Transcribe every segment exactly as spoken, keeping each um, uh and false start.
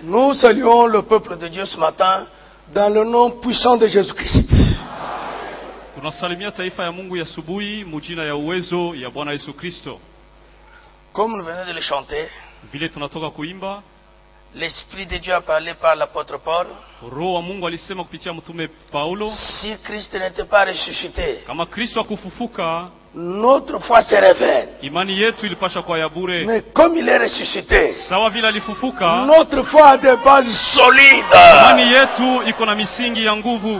Nous saluons le peuple de Dieu ce matin dans le nom puissant de Jésus-Christ. Tunasalimia taifa ya Mungu ya asubuhi mujina ya uwezo ya Bwana Yesu Kristo. Comme nous venons de le chanter, vile tunatoka kuimba, l'Esprit de Dieu a parlé par l'apôtre Paul. Roho wa Mungu alisema kupitia mtume Paulo, si Christ n'était pas ressuscité, kama Kristo akufufuka, notre foi serait vaine. Imani yetu ilipasha kwa ya bure. Mais comme il est ressuscité, sawa vile alifufuka, notre foi a des bases solides. Imani yetu iko na misingi ya nguvu.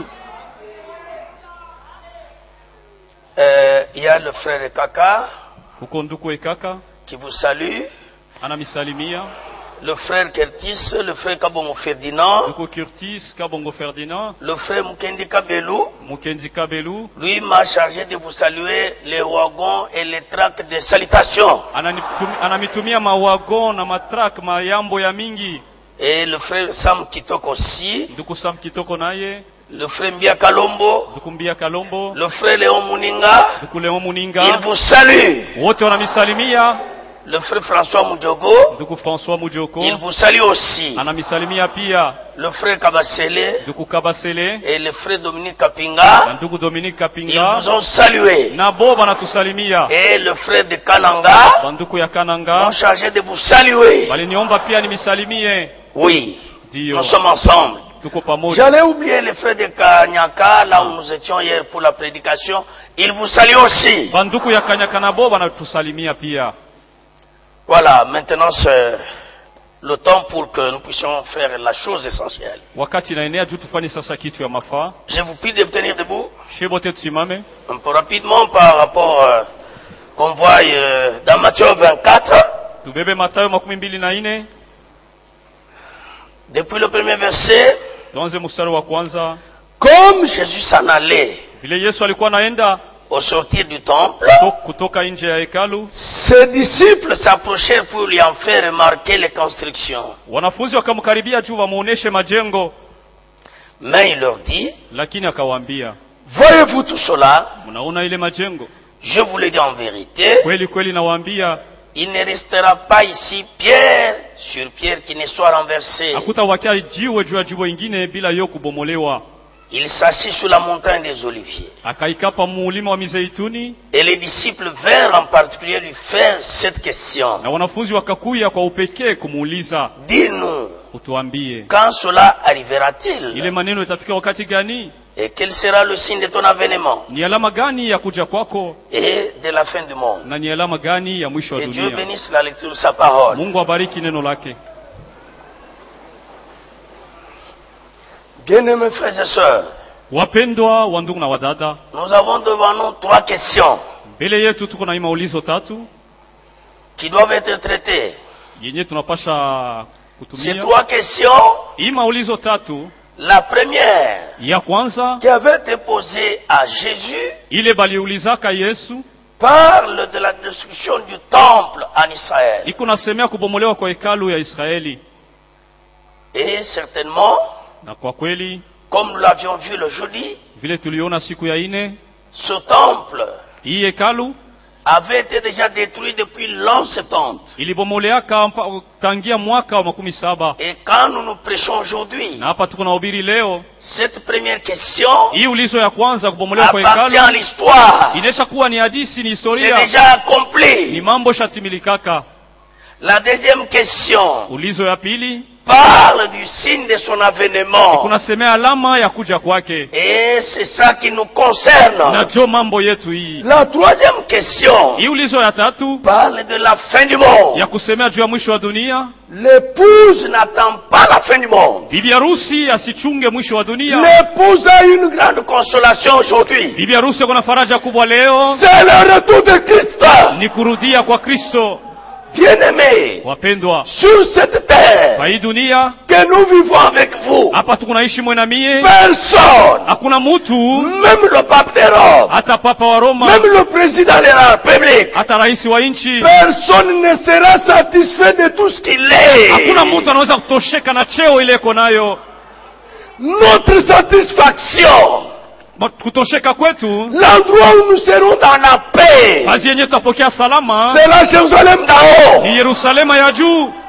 Euh, il y a le frère Kaka huko nduku Ekaka qui vous salue. Anamisalimia. Le frère Curtis, le frère Kabongo Ferdinand, Nduku Curtis Kabongo Ferdinand, le frère Mukendi Kabelou, Mukendi Kabelou, lui m'a chargé de vous saluer les wagons et les tracts de salutation. Anamitumia mawagon na matrak mayambo ya mingi. Et le frère Sam Kitoko aussi. Nduku Sam Kitoko naye. Le frère Mbia Kalombo, Nduku Mbia Kalombo, le frère Léon Muninga, Nduku Léon Muninga, il vous salue. Wote wanamisalimia. Le frère François Mudjogo, Nduku François Mudjogo, il vous salue aussi. Anamisalimia pia. Le frère Kabasele, Nduku Kabasele, et le frère Dominique Kapinga, Nduku Dominique Kapinga, ils vous ont salué. Nabo banatusalimia. Et le frère de Kananga, Banduku ya Kananga, m'ont chargé de vous saluer. Baliniomba pia nimisalimie. Oui, Dio. nous sommes ensemble. J'allais oublier les frères de Kanyaka, là où nous étions hier pour la prédication. Ils vous saluent aussi. Banduku ya Kanyaka nabo banatusalimia pia. Voilà, maintenant c'est le temps pour que nous puissions faire la chose essentielle. Wakati naenea juu tufanye sasa kitu ya mafaa. Je vous prie de vous tenir debout. Shebote tusimame. Un peu rapidement par rapport euh, qu'on voit euh, dans Matthieu vingt-quatre. Tubebe Mathayo makumi mbili na nne. Depuis le premier verset. Tuanze mstari wa kwanza. Comme Jésus s'en allait. Vile Yesu alikuwa naenda au sortir du temple, kutoka nje ya hekalu, ses disciples s'approchèrent pour lui en faire remarquer les constructions. Wanafunzi wakamkaribia juu wamuoneshe majengo. Mais il leur dit, lakini akawaambia, voyez-vous tout cela? Mnaona ile majengo? Je vous le dis en vérité, kweli kweli nawaambia, il ne restera pas ici pierre sur pierre qui ne soit renversée. Hakutawakia jiwe juu ya jiwe ingine bila yo kubomolewa. Il s'assit sur la montagne des Oliviers. Akaikapa mulima wa Mizeituni. Et les disciples vinrent en particulier lui faire cette question. Na wanafunzi wakakuya kwa upekee kumuuliza, dis-nous, utuambie, quand cela arrivera-t-il? Ile maneno itafika wakati gani? Et quel sera le signe de ton avènement? Ni alama gani ya kuja kwako? Et de la fin du monde? Na ni alama gani ya mwisho wa dunia? Que Dieu bénisse la lecture de sa parole. Mungu abariki neno lake. Bien-aimés frères et sœurs, wapendwa wa ndugu na wadada, nous avons devant nous trois questions mbele yetu tuko na maulizo tatu qui doivent être traitées. Yenye tunapasha kutumia. Ces trois questions, hii maulizo tatu, la première ya kwanza qui avait été posée à Jésus, ile baliulizaka Yesu, parle de la destruction du temple en Israël. Iko nasemea kubomolewa kwa hekalu ya Israeli. Et certainement, na kwa kweli, comme nous l'avions vu le jeudi, vile tuliona siku ya ine, ce temple hii hekalu avait été déjà détruit depuis l'an soixante. Ilibomoleaka tangia mwaka wa makumi saba. Et quand nous nous prêchons aujourd'hui, na hapa tuko nahubiri leo, cette première question hii ulizo ya kwanza kubomolewa kwa hekalu appartient à l'histoire. Inesha kuwa ni hadithi, ni historia. C'est déjà accompli. Ni mambo shatimilika. La deuxième question, ulizo ya pili, parle du signe de son avènement. Kuna semea alama ya kuja kwake. Et c'est ça qui nous concerne. Na jo mambo yetu hii. La troisième question, hii ulizo ya tatu, parle de la fin du monde. Ya kusemea juu ya mwisho wa dunia. L'épouse n'attend pas la fin du monde. Bibi harusi asichunge mwisho wa dunia. L'épouse a une grande consolation aujourd'hui. Bibi harusi kuna faraja kubwa leo. C'est le retour de Christ. Ni kurudia kwa Kristo. Bien-aimés, wapendwa, sur cette terre kwa hii dunia que nous vivons avec vous, hapa tukunaishi mwe na mie, personne, hakuna mtu, même le pape de Rome, hata papa wa Roma, même le président de la République, hata rais wa nchi, personne ne sera satisfait de tout ce qu'il est. Hakuna mtu anaweza kutosheka na cheo ile iko nayo. Notre satisfaction, kutosheka kwetu, l'endroit où nous serons dans la paix, kazi yenye tutapokea salama, c'est la Jérusalem d'en haut. Ni Yerusalema ya juu.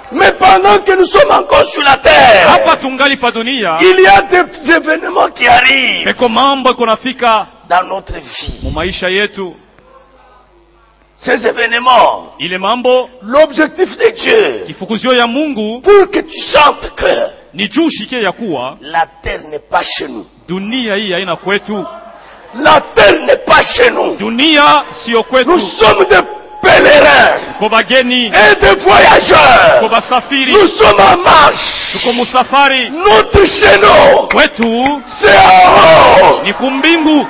Mais pendant que nous sommes encore sur la terre, hapa tungali pa dunia, il y a des événements qui arrivent eko mambo kunafika dans notre vie. mu maisha yetu. Ces événements, Ile mambo, l'objectif de Dieu, kifukuzio ya Mungu pour que tu sentes que ni juu shike ya kuwa la terre n'est pas chez nous. dunia hii haina kwetu. La terre n'est pas chez nous. Dunia sio kwetu. Nous sommes des pèlerins Tuko bageni, et des voyageurs. tuko basafiri, Nous sommes en marche. tuko musafari. Notre chemin, Kwetu c'est en haut. ni kumbingu.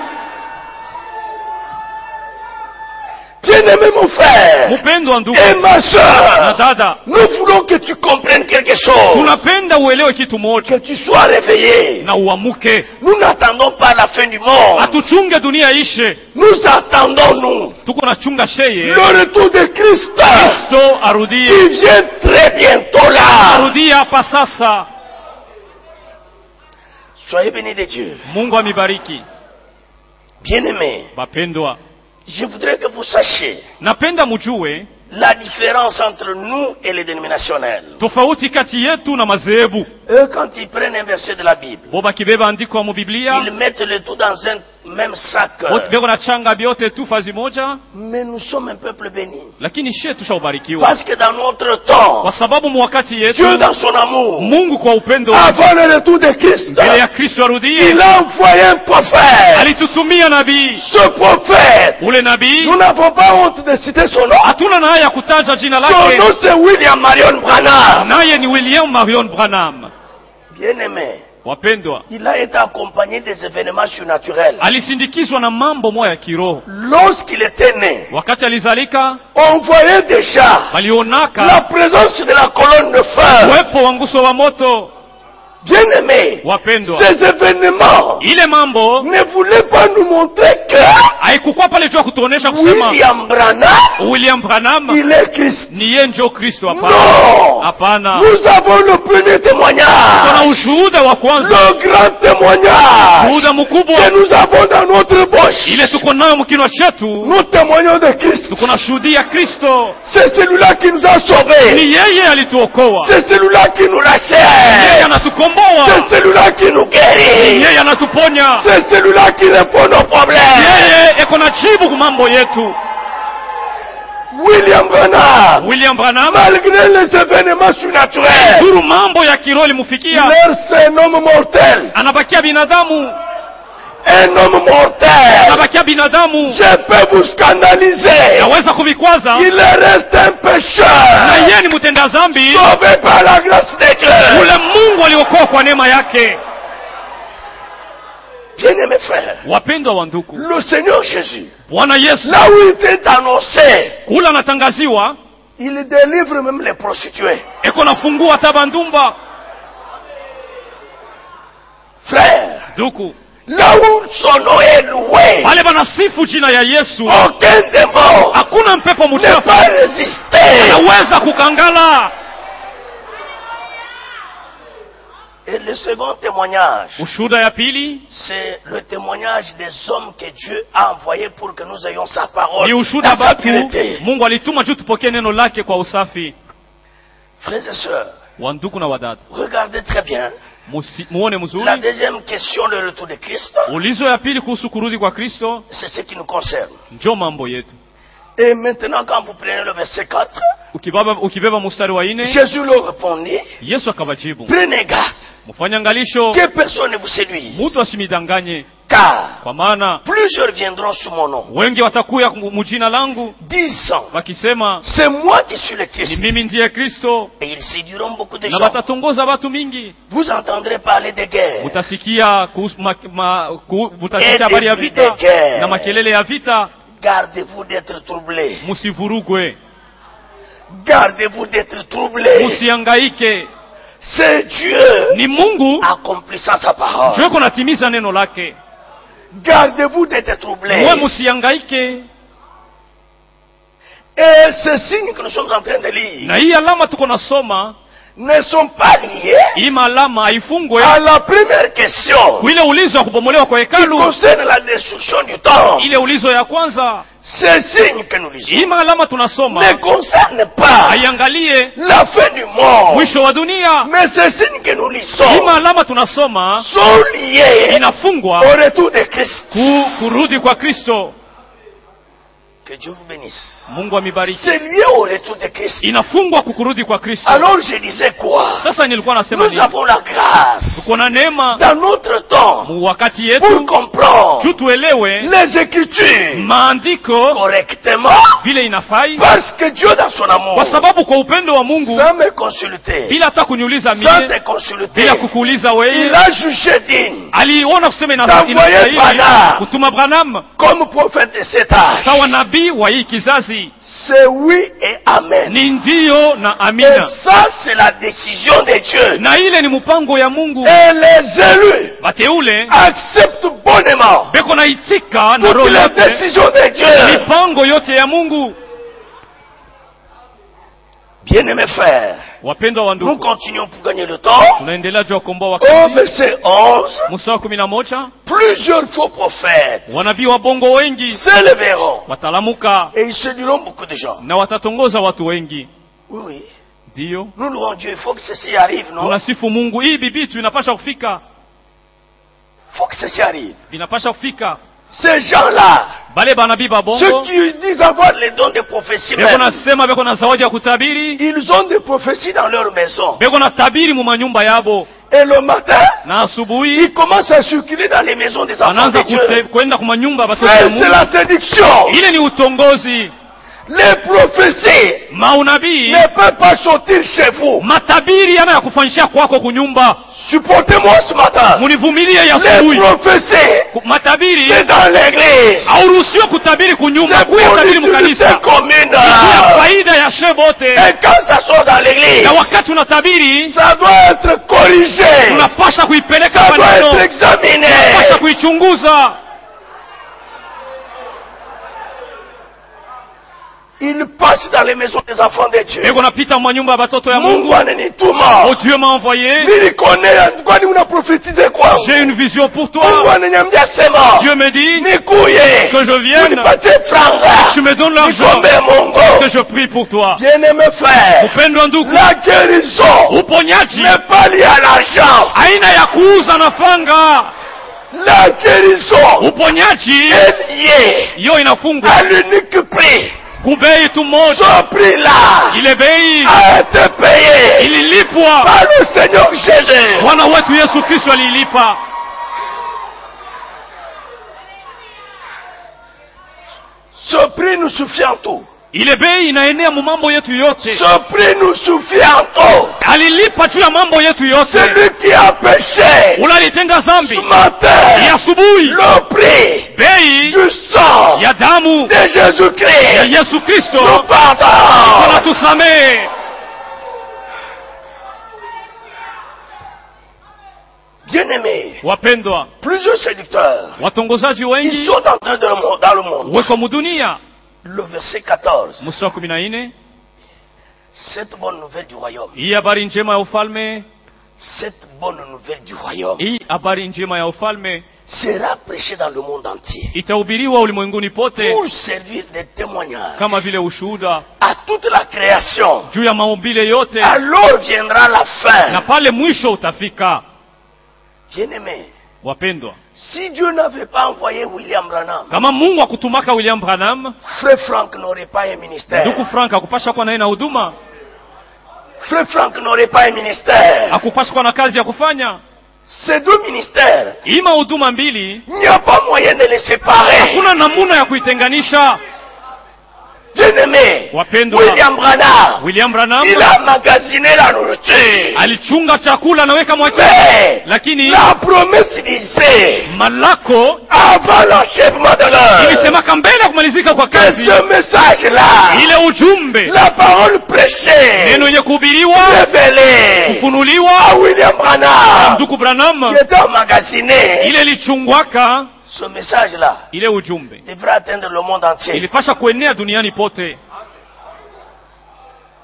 Bien-aimé mon frère Mupendwa ndugu et ma na soeur, dada, nous voulons que tu comprennes quelque chose. tunapenda uelewe kitu moja Que tu sois réveillé. na uamuke. Nous n'attendons pas la fin du monde. Atuchunge dunia ishe, Nous attendons, nous, tuko na chunga sheye le retour de Christ Kristo arudie, qui vient très bientôt là. arudie hapa sasa. Soyez bénis de Dieu. Mungu amibariki. Bien-aimé, Bapendwa, je voudrais que vous sachiez napenda mujue la différence entre nous et les dénominationnels. tofauti kati yetu na madhehebu. Eux, quand ils prennent un verset de la Bible, Bo bakibeba andiko mu Biblia, ils mettent le tout dans un même sac. wote beko na changa biote tu fazi moja, Mais nous sommes un peuple béni. lakini she tushaubarikiwa Parce que dans notre temps, kwa sababu mu wakati yetu Dieu dans son amour, Mungu kwa upendo avant le retour de Christ, mbele ya Kristo arudie, il a envoyé un prophète. alitutumia nabii. Ce prophète, Ule nabii nous n'avons pas honte de citer son nom. hatuna na haya ya kutaja jina Son lake, nom c'est William Marion Branham. naye ni William Marion Branham. Bien-aimé, Wapendwa, il a été accompagné des événements surnaturels. alisindikizwa na mambo moya ya kiroho. Lorsqu'il était né, Wakati alizalika, on voyait déjà la walionaka présence de la colonne de feu. uwepo wa nguso wa moto. Bien-aimé, Wapendwa, ces événements ile mambo ne voulaient pas nous montrer que haikukuwa pale juu ya kutuonesha kusema William Branham, William Branham il est Christ. ni yeye njo Kristo. Hapana, Non, hapana, nous avons le premier kuna témoignage, ushuhuda wa kwanza, le grand témoignage ushuhuda mkubwa que nous avons dans notre bouche. ile tuko nayo mkinwa chetu, Nous témoignons de Christ. tuko na shuhudia Kristo. C'est celui-là qui nous a Ni sauvés. yeye alituokoa, C'est celui-là qui nous yeye rachète. anatukomboa, C'est celui-là qui nous ni guérit. yeye anatuponya, C'est celui-là qui répond aux problèmes. yeye eko na jibu kwa mambo yetu. William Branham, William Branham malgré les événements surnaturels, duru mambo ya kiroho il limufikia, est un homme mortel. anabakia binadamu, Un homme mortel. anabakia binadamu, Je peux vous scandaliser. naweza kuvikwaza, Il reste un na pécheur. yeye ni mtenda dhambi, Sauvé par la grâce de Dieu. ule Mungu aliokoa kwa neema yake. Bien-aimés frères, Wapendwa wa ndugu, le Seigneur Jésus, Bwana Yesu là où il était annoncé, kula anatangaziwa, il délivre même les prostituées. eko nafungua hata bandumba. Frère, Ndugu, là où son nom est loué, pale banasifu jina ya Yesu, aucun démon hakuna mpepo ne mchafu peut résister. anaweza kukangala. Et le second témoignage, Ushuhuda ya pili c'est le témoignage des hommes que Dieu a envoyés pour que nous ayons sa parole, ni ushuhuda dans sa batu pureté. Mungu alituma juu tupokee neno lake kwa usafi. Frères et sœurs, Wa ndugu na wadada, regardez très bien. Musi- muone La mzuri. deuxième question, le retour de Christ, Ulizo ya pili kuhusu kurudi kwa Kristo c'est ce qui nous concerne. njo mambo yetu. Et maintenant, quand vous prenez le verset quatre, Ukibaba, ukibeba mstari wa ine, Jésus leur répondit, Yesu akawajibu, prenez garde mfanye angalisho que personne ne vous séduise, mtu asimidanganye, car kwa maana plusieurs viendront sous mon nom, wengi watakuya mujina langu disant, wakisema c'est moi qui suis le ni Christ. mimi ndiye Kristo, Et ils séduiront beaucoup de na gens. watatongoza watu mingi. Vous entendrez parler de guerre. Mutasikia kuhusu ma, ma, ku, Et mutasikia des habari ya bruits vita de guerre. na makelele ya vita. Gardez-vous d'être troublés. Musivurugwe, Gardez-vous d'être troublés. musiangaike. C'est Dieu Ni Mungu accomplissant sa parole. njo konatimiza neno lake. Gardez-vous d'être troublés. Mwe musiangaike. Et ce signe que nous sommes en train de lire, Na hii alama tuko nasoma ne sont pas liés à la première question qui concerne la destruction du temple. Ces signes que nous lisons ne concernent pas la fin du monde, mais ces signes que nous lisons sont liés au retour de Christ. Que Dieu vous bénisse. C'est lié au retour de Christ. Alors je disais quoi? Nous avons la grâce dans notre temps pour comprendre les Écritures correctement, parce que Dieu dans son amour, sans me consulter, sans te consulter, il a jugé digne d'envoyer Branham comme prophète de cet âge. C'est oui et amen. Et ça c'est la décision de Dieu. Et les élus acceptent bonnement toutes les décisions de Dieu. Bien-aimés frères, nous continuons pour gagner le temps. Au verset onze, plusieurs faux prophètes s'élèveront et ils séduiront beaucoup de gens. Oui, oui. Nous louons Dieu, il faut que ceci arrive, non? Il faut que ceci arrive. Ces gens-là, ceux qui disent avoir les dons de prophétie, même, ils ont des prophéties dans leur maison. Et le matin, ils commencent à circuler dans les maisons des enfants de Dieu. C'est la séduction. Les prophéties ne peuvent pas sortir chez vous. Supportez-moi ce matin. Les prophéties, c'est dans l'église. C'est pour l'utilité commune. Et quand ça sort dans l'église, ça doit être corrigé. Ça doit être examiné. Il passe dans les maisons des enfants de Dieu. Oh, Dieu m'a envoyé. J'ai une vision pour toi. Dieu me dit que je vienne. Tu me donnes l'argent, que je prie pour toi. Bien-aimé frère, la guérison n'est pas liée à l'argent. La guérison est liée à l'unique prix. Ce prix-là il est payé. a été payé il par le Seigneur Jésus. Ce prix nous suffit en tout. Ile bei inaenea mu mambo yetu yote. Ce prix nous suffit en tout. Alilipa juu ya mambo yetu yote. Celui qui a péché unalitenga zambi ce matin, ya asubuhi, le prix bei du sang ya damu de Jésus-Christ, ya Yesu Kristo nous pardonne. Anatusamehe. Bien-aimés, wapendwa, plusieurs séducteurs, watongozaji wengi, ils sont en train de le dans le monde. weko mudunia. Le verset quatorze. Mstari kumi na nne. Cette bonne nouvelle du royaume. Hii habari njema ya ufalme. Cette bonne nouvelle du royaume. Hii habari njema ya ufalme sera prêchée dans le monde entier. Itahubiriwa ulimwenguni pote. Pour servir de témoignage. Kama vile ushuhuda. À toute la création. Juu ya maumbile yote. Alors viendra la fin. Na pale mwisho utafika. Bien-aimés, wapendwa, si Dieu n'avait pas envoyé William Branham, kama Mungu akutumaka William Branham, Frère Frank n'aurait pas un ministère. Ndugu Frank akupasha kuwa naye na huduma. Frère Frank n'aurait pas un ministère. Akupasha kuwa na kazi ya kufanya. Ces deux ministères, ima huduma mbili, il n'y a pas moyen de les séparer. Hakuna namuna ya kuitenganisha. Bien-aimé, William Branham, William Branham, il a magasiné la nourriture. Alichunga chakula na weka mwake. Lakini la promesse disait, malako avant l'achèvement de l'heure, ilisema kambele kumalizika kwa kazi. Ce message là, ile ujumbe, la parole prêchée, neno yenye kuhubiriwa, révélée, kufunuliwa à William Branham, ndugu Branham, qui était magasiné, ile lichungwaka. Ce message-là, ile ujumbe devrait atteindre le monde entier. Ilipasha kuenea duniani pote.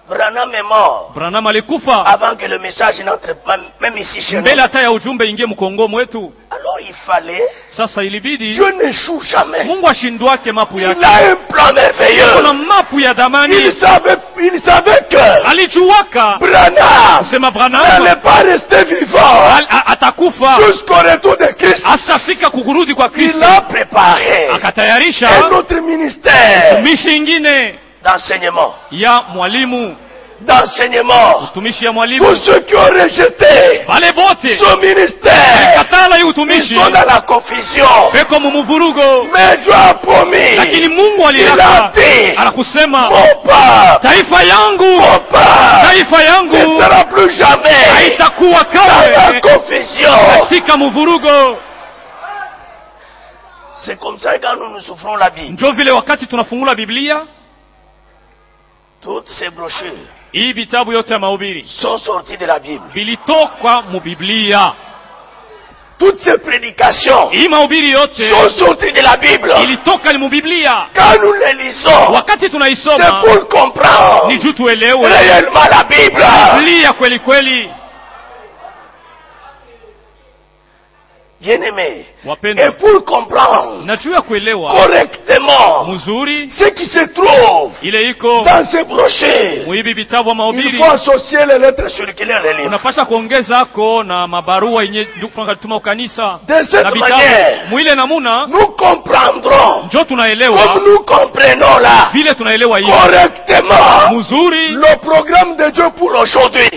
Branham est mort. Branham alikufa avant que le message n'entre même ici chez nous. Mbele hata ya ujumbe ingie mkongo mwetu. Alors il fallait. Sasa ilibidi. Dieu n'échoue jamais. Mungu ashindwake mapu yake. Il a un plan merveilleux. Kuna mapu ya damani. Il savait, il savait que. Alijuaka. Branham. Sema Branham. N'allait pas rester vivant. Atakufa. Jusqu'au retour de Christ. Asafika kukurudi kwa Kristo. Il a préparé. Akatayarisha. Un autre ministère. Tumishi ingine. D'enseignement. Ya mwalimu. D'enseignement. Tumishi ya mwalimu. Tous ceux qui ont rejeté. Wale bote. Son ministère. Katala yu tumishi. Ils sont dans la confusion. Beko mumuvurugo. Mais Dieu a promis. Lakini Mungu alilaka. Anakusema. Mon peuple. Taifa yangu. Mon peuple. Taifa yangu. Ne sera plus jamais. Haitakuwa kawe. Dans la confusion. Katika muvurugo. C'est comme ça quand nous nous souffrons la Bible. Ndio vile wakati tunafungula Biblia. Toutes ces brochures. Hii vitabu yote ya mahubiri sont sortis de la Bible. Bilitoka mu Biblia. Toutes ces prédications hii mahubiri yote sont sorties de la Bible. Ilitoka ni mu Biblia. Quand nous les lisons, wakati tunaisoma, c'est pour comprendre ni juu tuelewe réellement la Bible. Biblia kweli kweli. Bien-aimé, et pour comprendre correctement muzuri, ce qui se trouve dans ces brochures, il faut associer les lettres sur lesquelles les livres. De cette manière, nous comprendrons comme nous comprenons là correctement le programme de Dieu pour aujourd'hui.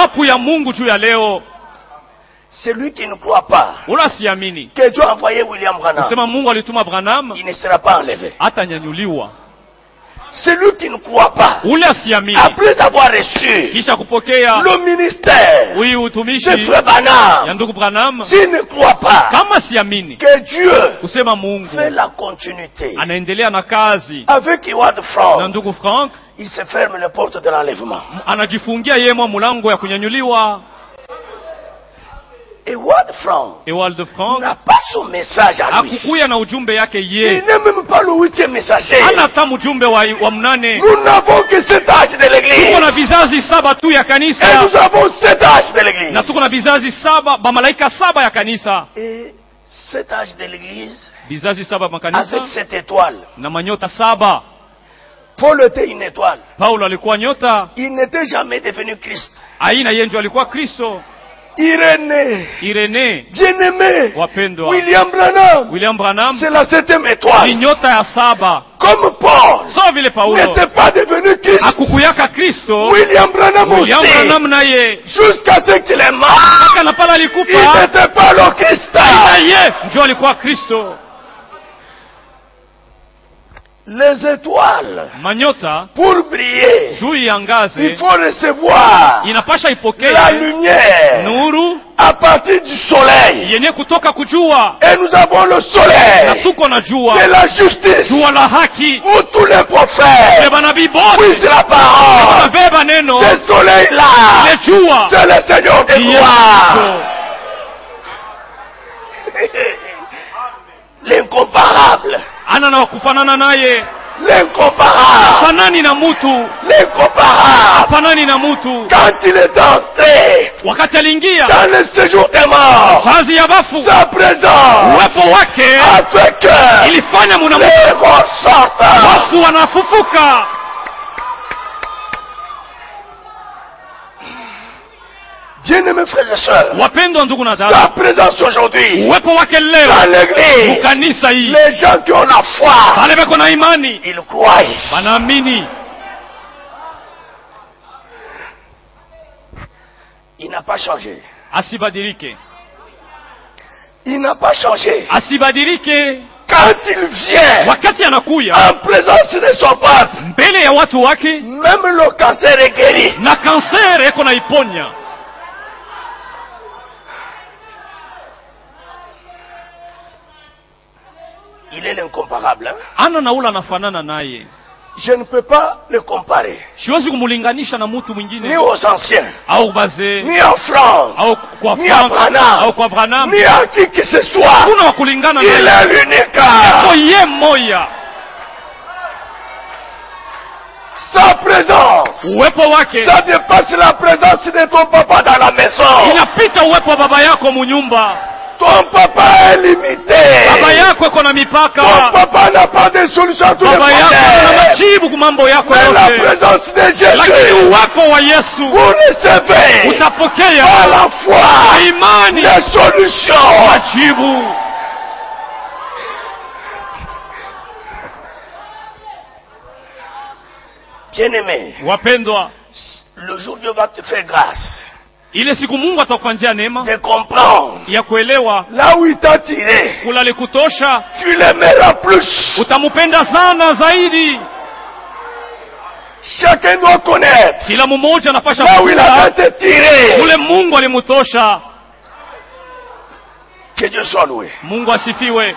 Celui qui ne croit pas que Dieu a envoyé William Branham, il ne sera pas enlevé. Celui qui ne croit pas, après avoir reçu le ministère de Frère Branham, s'il ne croit pas que Dieu fait la continuité avec Howard Frank, il se ferme les portes de l'enlèvement. Ewald Frank n'a pas son message à lui. Il n'est même pas le huitième messager. Nous n'avons que sept âges de l'église. Et nous avons sept âges de l'église. Et sept âges de l'église avec cette étoile. Paul était une étoile. Il n'était jamais devenu Christ. Irénée, Irénée, bien-aimé, William Branham, William Branham, c'est la septième étoile. Comme Paul, so vile Paulo n'était pas devenu Christ, akukuyaka Kristo, William Branham William aussi, Branham naye, jusqu'à ce qu'il est mort, il n'était pas le Christ. Ndio alikuwa Kristo. Les étoiles, manyota, pour briller, il faut recevoir inapasha ipokea la lumière nuru à partir du soleil. yenye kutoka kujua. Et nous avons le soleil na tuko na jua de la justice, jua la haki, où tous les prophètes puissent la parole. Ce soleil-là, c'est le Seigneur de gloire. L'incomparable. Ana na kufanana naye. L'incomparable. Fanani na mutu. L'incomparable. Fanani na mutu. Quand il est entré wakati aliingia dans le séjour des morts, fazi ya bafu, sa présence uwepo wake avec ilifanya munamutu les morts sortent, wafu wanafufuka. Bien-aimés frères et sœurs, sa présence aujourd'hui dans l'église, les gens qui ont la foi, ils croient. Il n'a pas changé. Il n'a pas changé. Quand il vient en présence de son peuple, même le cancer est guéri. Il est l'incomparable. Hein? Je ne peux pas le comparer. Ni aux anciens, ni à Franck, ni à Branham, ni à qui que ce soit. Il est l'unique. Sa présence, uwepo wake, ça dépasse la présence de ton papa dans la maison. Inapita uwepo wa baba yako munyumba. Ton papa est limité. Baba yako iko na mipaka. Ton papa n'a pas de solution à tous les problèmes. Baba yako ana majibu kwa mambo yako yote. La présence de Jésus. Lakini uwepo wa Yesu, vous recevez utapokea à la foi imani les solutions. Majibu. Bien-aimé, wapendwa, le jour Dieu va te faire grâce. Ile siku Mungu atakufanyia neema de comprendre ya kuelewa là où il t'a tiré, kula likutosha, tu l'aimeras plus. Utamupenda sana zaidi. Chacun doit connaître kila mmoja anapasha là où il a été tiré, ule Mungu alimutosha. Que Dieu soit loué. Mungu asifiwe.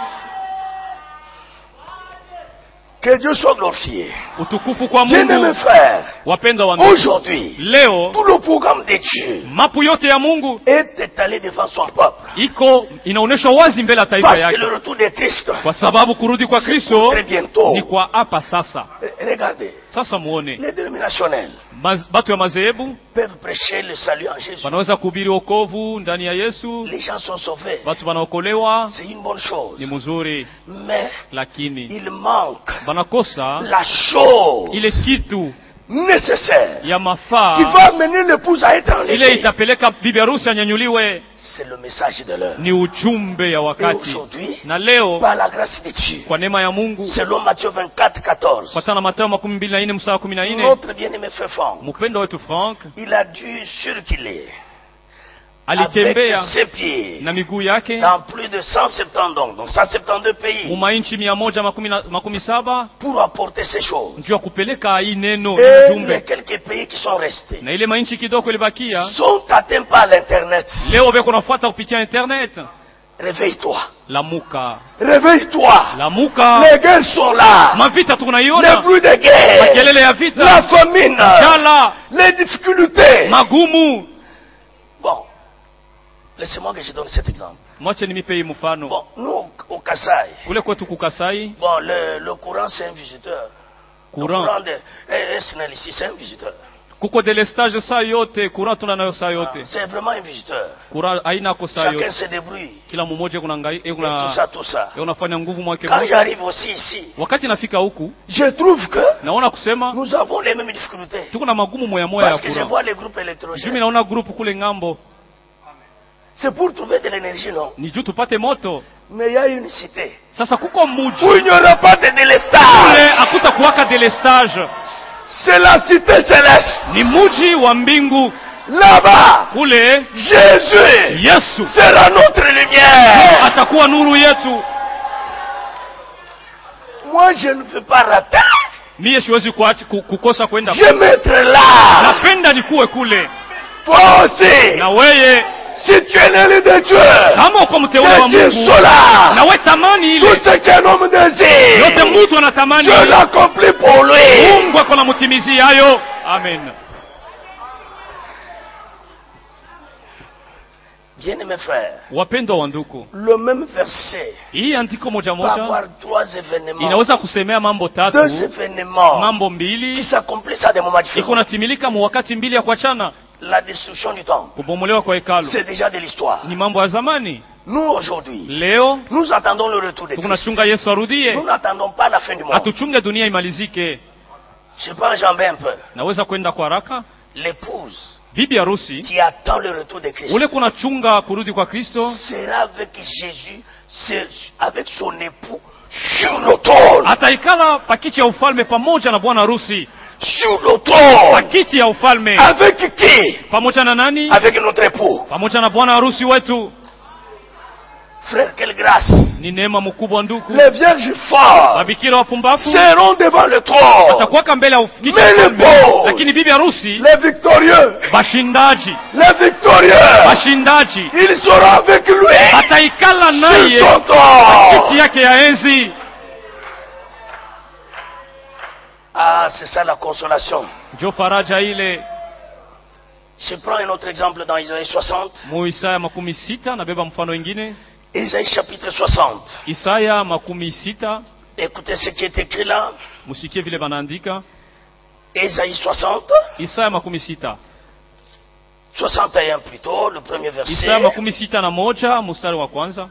Que Dieu soit glorifié. Utukufu kwa Mungu. Bien mes frères, wapendwa wangu, aujourd'hui, leo tout le programme de Dieu mapu yote ya Mungu est étalé devant son peuple. Iko inaonyeshwa wazi mbele ya taifa yake. Parce que le retour de Christ, kwa sababu kurudi kwa Kristo ni kwa hapa sasa. Regardez. Sasa muone. Les dénominationnels batu ya madhehebu peuvent prêcher le salut en Jésus. Wanaweza kuhubiri wokovu ndani ya Yesu. Les gens sont sauvés. Batu wanaokolewa. C'est une bonne chose. Ni mzuri. Mais lakini il manque banakosa la chose ile kitu nécessaire ya mafaa qui va amener l'épouse à être enlevée. Ile itapeleka bibi harusi anyanyuliwe. C'est le message de l'heure. Ni ujumbe ya wakati. Na leo par la grâce de Dieu, kwa neema ya Mungu, selon Matthieu vingt-quatre quatorze, kwa Mathayo makumi mbili na nne mstari kumi na nne, notre bien-aimé frère Franck, mpendo wetu Frank, il a dû circuler alitembea ses pieds na miguu yake dans plus de cent soixante-dix donc, donc cent soixante-douze pays mumainchi mia moja makumi saba pour apporter ces choses. Njoo kupeleka hii neno et les quelques pays qui sont restés na ile mainchi kidogo ilibakia sont atteints par l'internet. Leo beko nafuata kupitia internet. Réveille-toi. Lamuka. Réveille-toi. Lamuka. Les guerres sont là. Mavita tunaiona. Les bruits de guerre. Makelele ya vita. La famine. Jala. Les difficultés. Magumu. Bon. Laissez-moi que je donne cet exemple. Mwache nimipei mfano. Bon, nous au Kasai. Kule kwetu kukasai. Bon, le, le courant c'est un visiteur. Courant. Le courant de S N L ici c'est un visiteur. Kuko delestage saa yote, courant tunanayo saa yote. Ah, c'est vraiment un visiteur. Courant haina ko saa yote. Chacun se débrouille. Kila mmoja kuna ngai, kuna tout ça tout ça. Unafanya nguvu mwake. Quand j'arrive aussi ici, wakati nafika huku, je trouve que naona kusema nous avons les mêmes difficultés. Tuko na magumu moya moya ya courant. Parce que je vois les groupes électrogènes. Mimi naona groupe kule ngambo. C'est pour trouver de l'énergie, non? Ni juu tupate moto. Mais il y a une cité. Sasa kuko muji. Où il n'y aura pas de délestage. Kule akuta kuwaka délestage. C'est la cité céleste. Ni muji wa mbingu. Là-bas, kule Jésus Yesu sera notre lumière. Atakuwa nuru yetu. Moi je ne veux pas rater. Mie siwezi kukosa kwenda. Je mettrai là. Napenda nikuwe kule. Toi aussi. Na weye si tu es l'élu de Dieu, kama uko mteule wa Mungu, na wewe tamani ile, tout ce qu'un homme désire, yote mtu anatamani, Dieu l'accomplit pour lui. Mungu akona mutimizi hayo. Amen. Bien-aimés frères, wapendwa wa ndugu, le même verset hii andiko moja moja avoir trois événements, inaweza kusemea mambo tatu, deux événements, mambo mbili qui s'accomplissent à des moments différents. iko natimilika mu wakati mbili ya kuachana. La destruction du temple, kubomolewa kwa hekalu, c'est déjà de l'histoire. Ni mambo ya zamani. Nous aujourd'hui, leo nous attendons le retour de Christ. Tunachunga Yesu arudie. Nous n'attendons pas la fin du monde. Atuchunge dunia imalizike. Je peux enjamber un peu. Naweza kwenda kwa haraka. L'épouse, bibi harusi, qui attend le retour de Christ, ule kuna chunga kurudi kwa Kristo, sera avec Jésus, avec son époux sur le trône. Ataikala pakiti ya ufalme pamoja na bwana harusi. Sur le trône. Pakiti ya ufalme. Avec qui? Pamoja na nani? Avec notre époux. Pamoja na bwana harusi wetu. Frère, quelle grâce. Ni neema mkubwa ndugu. Les vierges folles, mabikira wapumbavu, seront devant le trône. Watakuwa mbele ya kiti. Mais les beaux, lakini bibi harusi, les victorieux, bashindaji, les victorieux, bashindaji, ils seront avec lui. Ataikala naye sur son trône. kiti yake ya enzi. Ah, c'est ça la consolation. Jo faraja ile. Je prends un autre exemple dans Isaïe soixante. Mu Isaya makumi sita na beba mfano wengine. Isaïe chapitre soixante. Isaya makumi sita. Écoutez ce qui est écrit là. Musikie vile banaandika. Ésaïe soixante. Isaya makumi sita. soixante et un plutôt, le premier verset. Isaya makumi sita na moja, mstari wa kwanza.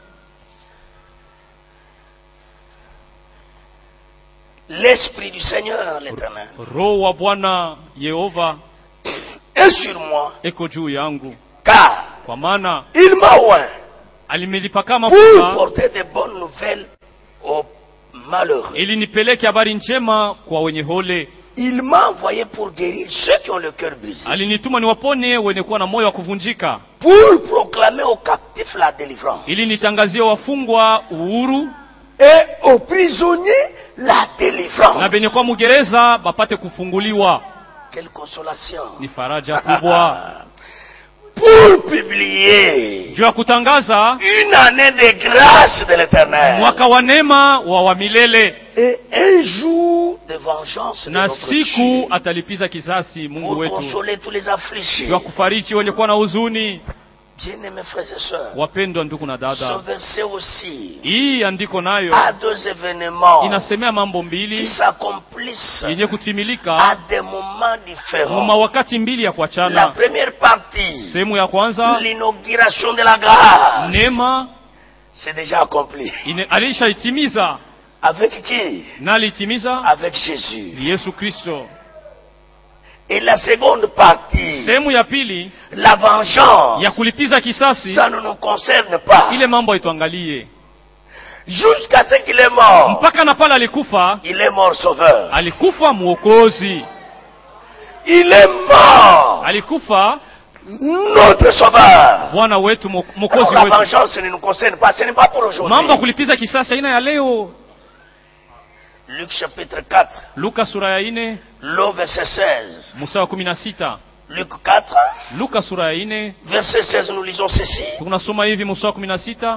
L'Esprit du Seigneur l'Éternel Roho wa Bwana Yehova est sur moi, eko juu yangu, car kwa maana il m'a oint alinipaka pour mafuta porter des bonnes nouvelles aux malheureux. ili nipeleke habari njema kwa wenye hole. Il m'a envoyé pour guérir ceux qui ont le cœur brisé, Alinituma niwaponye wenye kuwa na moyo wa kuvunjika, pour proclamer aux captifs la délivrance ili nitangazie wafungwa uhuru et aux prisonniers la na délivrance. benye kwa mugereza bapate kufunguliwa. Quelle consolation! Ni faraja kubwa. Pour publier Juu ya kutangaza une année de grâce de l'Éternel mwaka wa neema wa wa milele et un jour de vengeance de na notre siku Dieu, atalipiza kisasi Mungu pour wetu, consoler tous les affligés. juu ya kufariji wenye kuwa na huzuni. Bien-aimés frères et sœurs, Wapendwa ndugu na ce dada, verset aussi hii andiko nayo a deux événements inasemea mambo qui mbili s'accomplissent yenye à kutimilika des moments différents. muma wakati mbili ya La kuachana. première partie, Sehemu ya kwanza, l'inauguration de la grâce, neema c'est déjà accompli. ine- alishaitimiza. Avec qui? Na alitimiza Avec Jésus. ni Yesu Kristo. Et la seconde partie, Sehemu ya pili la vengeance, ya kulipiza kisasi, ça ne nous concerne pas. ile mambo haituangalie. Jusqu'à ce qu'il est mort, Mpaka na pale alikufa, il est mort sauveur. alikufa mwokozi, Il est mort, alikufa notre sauveur. Bwana wetu, mwo- Alors, mwokozi la wetu. vengeance ne nous concerne pas, ce n'est pas pour aujourd'hui. Mambo ya kulipiza kisasi aina ya leo. Luc chapitre quatre, Luka sura ya ine le verset seize. mstari wa kumi na sita. Luc quatre, Luka sura ya ine verset seize, nous lisons ceci. tunasoma hivi mstari wa kumi na sita.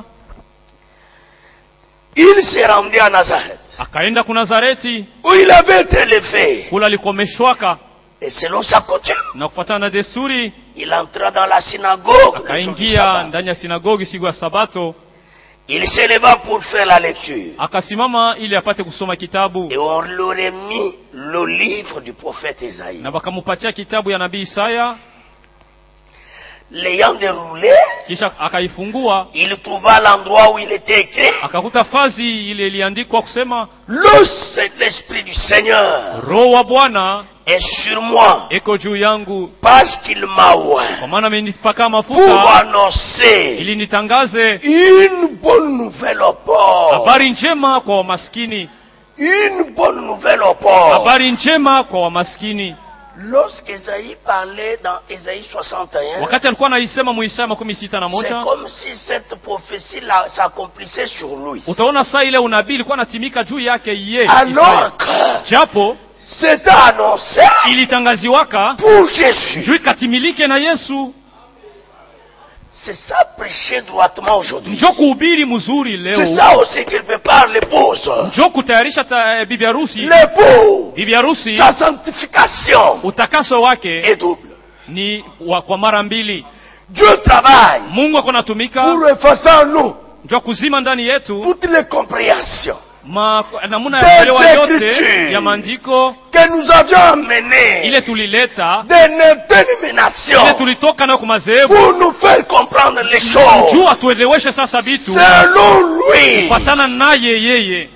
Il s'est rendu à Nazareth, Akaenda ku Nazareti où il avait été élevé. kula alikomeshwaka, Et selon sa coutume, na kufuatana na desturi il entra dans la synagogue le jour du akaingia sabbat. ndani ya sinagogi siku ya Sabato, Il s'éleva pour faire la lecture. akasimama ili apate kusoma kitabu, Et on lui aurait mis le livre du prophète Isaïe. na bakamupatia kitabu ya nabii Isaya. L'ayant déroulé, Kisha akaifungua, il trouva l'endroit où il était écrit: akakuta fazi ile iliandikwa kusema, Le Saint-Esprit du Seigneur Roho wa Bwana est sur moi, eko juu yangu, parce qu'il m'a oint kwa maana amenipaka pour mafuta annoncer ili nitangaze une bonne nouvelle aux pauvres. habari njema kwa wamaskini, Une bonne nouvelle aux pauvres. habari njema kwa wamaskini. Lorsqu'Ésaïe parlait dans Ésaïe soixante et un, Wakati alikuwa anaisema mu Isaya makumi sita na c'est moja, comme si cette prophétie là s'accomplissait sur lui. utaona saa ile unabii ilikuwa anatimika juu yake ye Alors Isaya, que japo c'était annoncé ilitangaziwaka pour Jésus. juu ikatimilike na Yesu. C'est ça prêcher droitement aujourd'hui. Njo kuhubiri mzuri C'est leo, ça aussi qu'il prépare l'épouse. njo kutayarisha ta- bibi harusi. L'époux, Bibi harusi sa sanctification utakaso wake est double. ni wa, kwa mara mbili. Dieu travaille Mungu ako natumika pour effacer en nous njo kuzima ndani yetu toutes les compréhensions ma, namuna Des ya kuelewa yote Écritures. ya maandiko que nous avions amenées ile tulileta, de ile détermination tulitoka nayo kumazehebu pour nous faire comprendre les choses juu atueleweshe sasa vitu selon lui. patana naye yeye.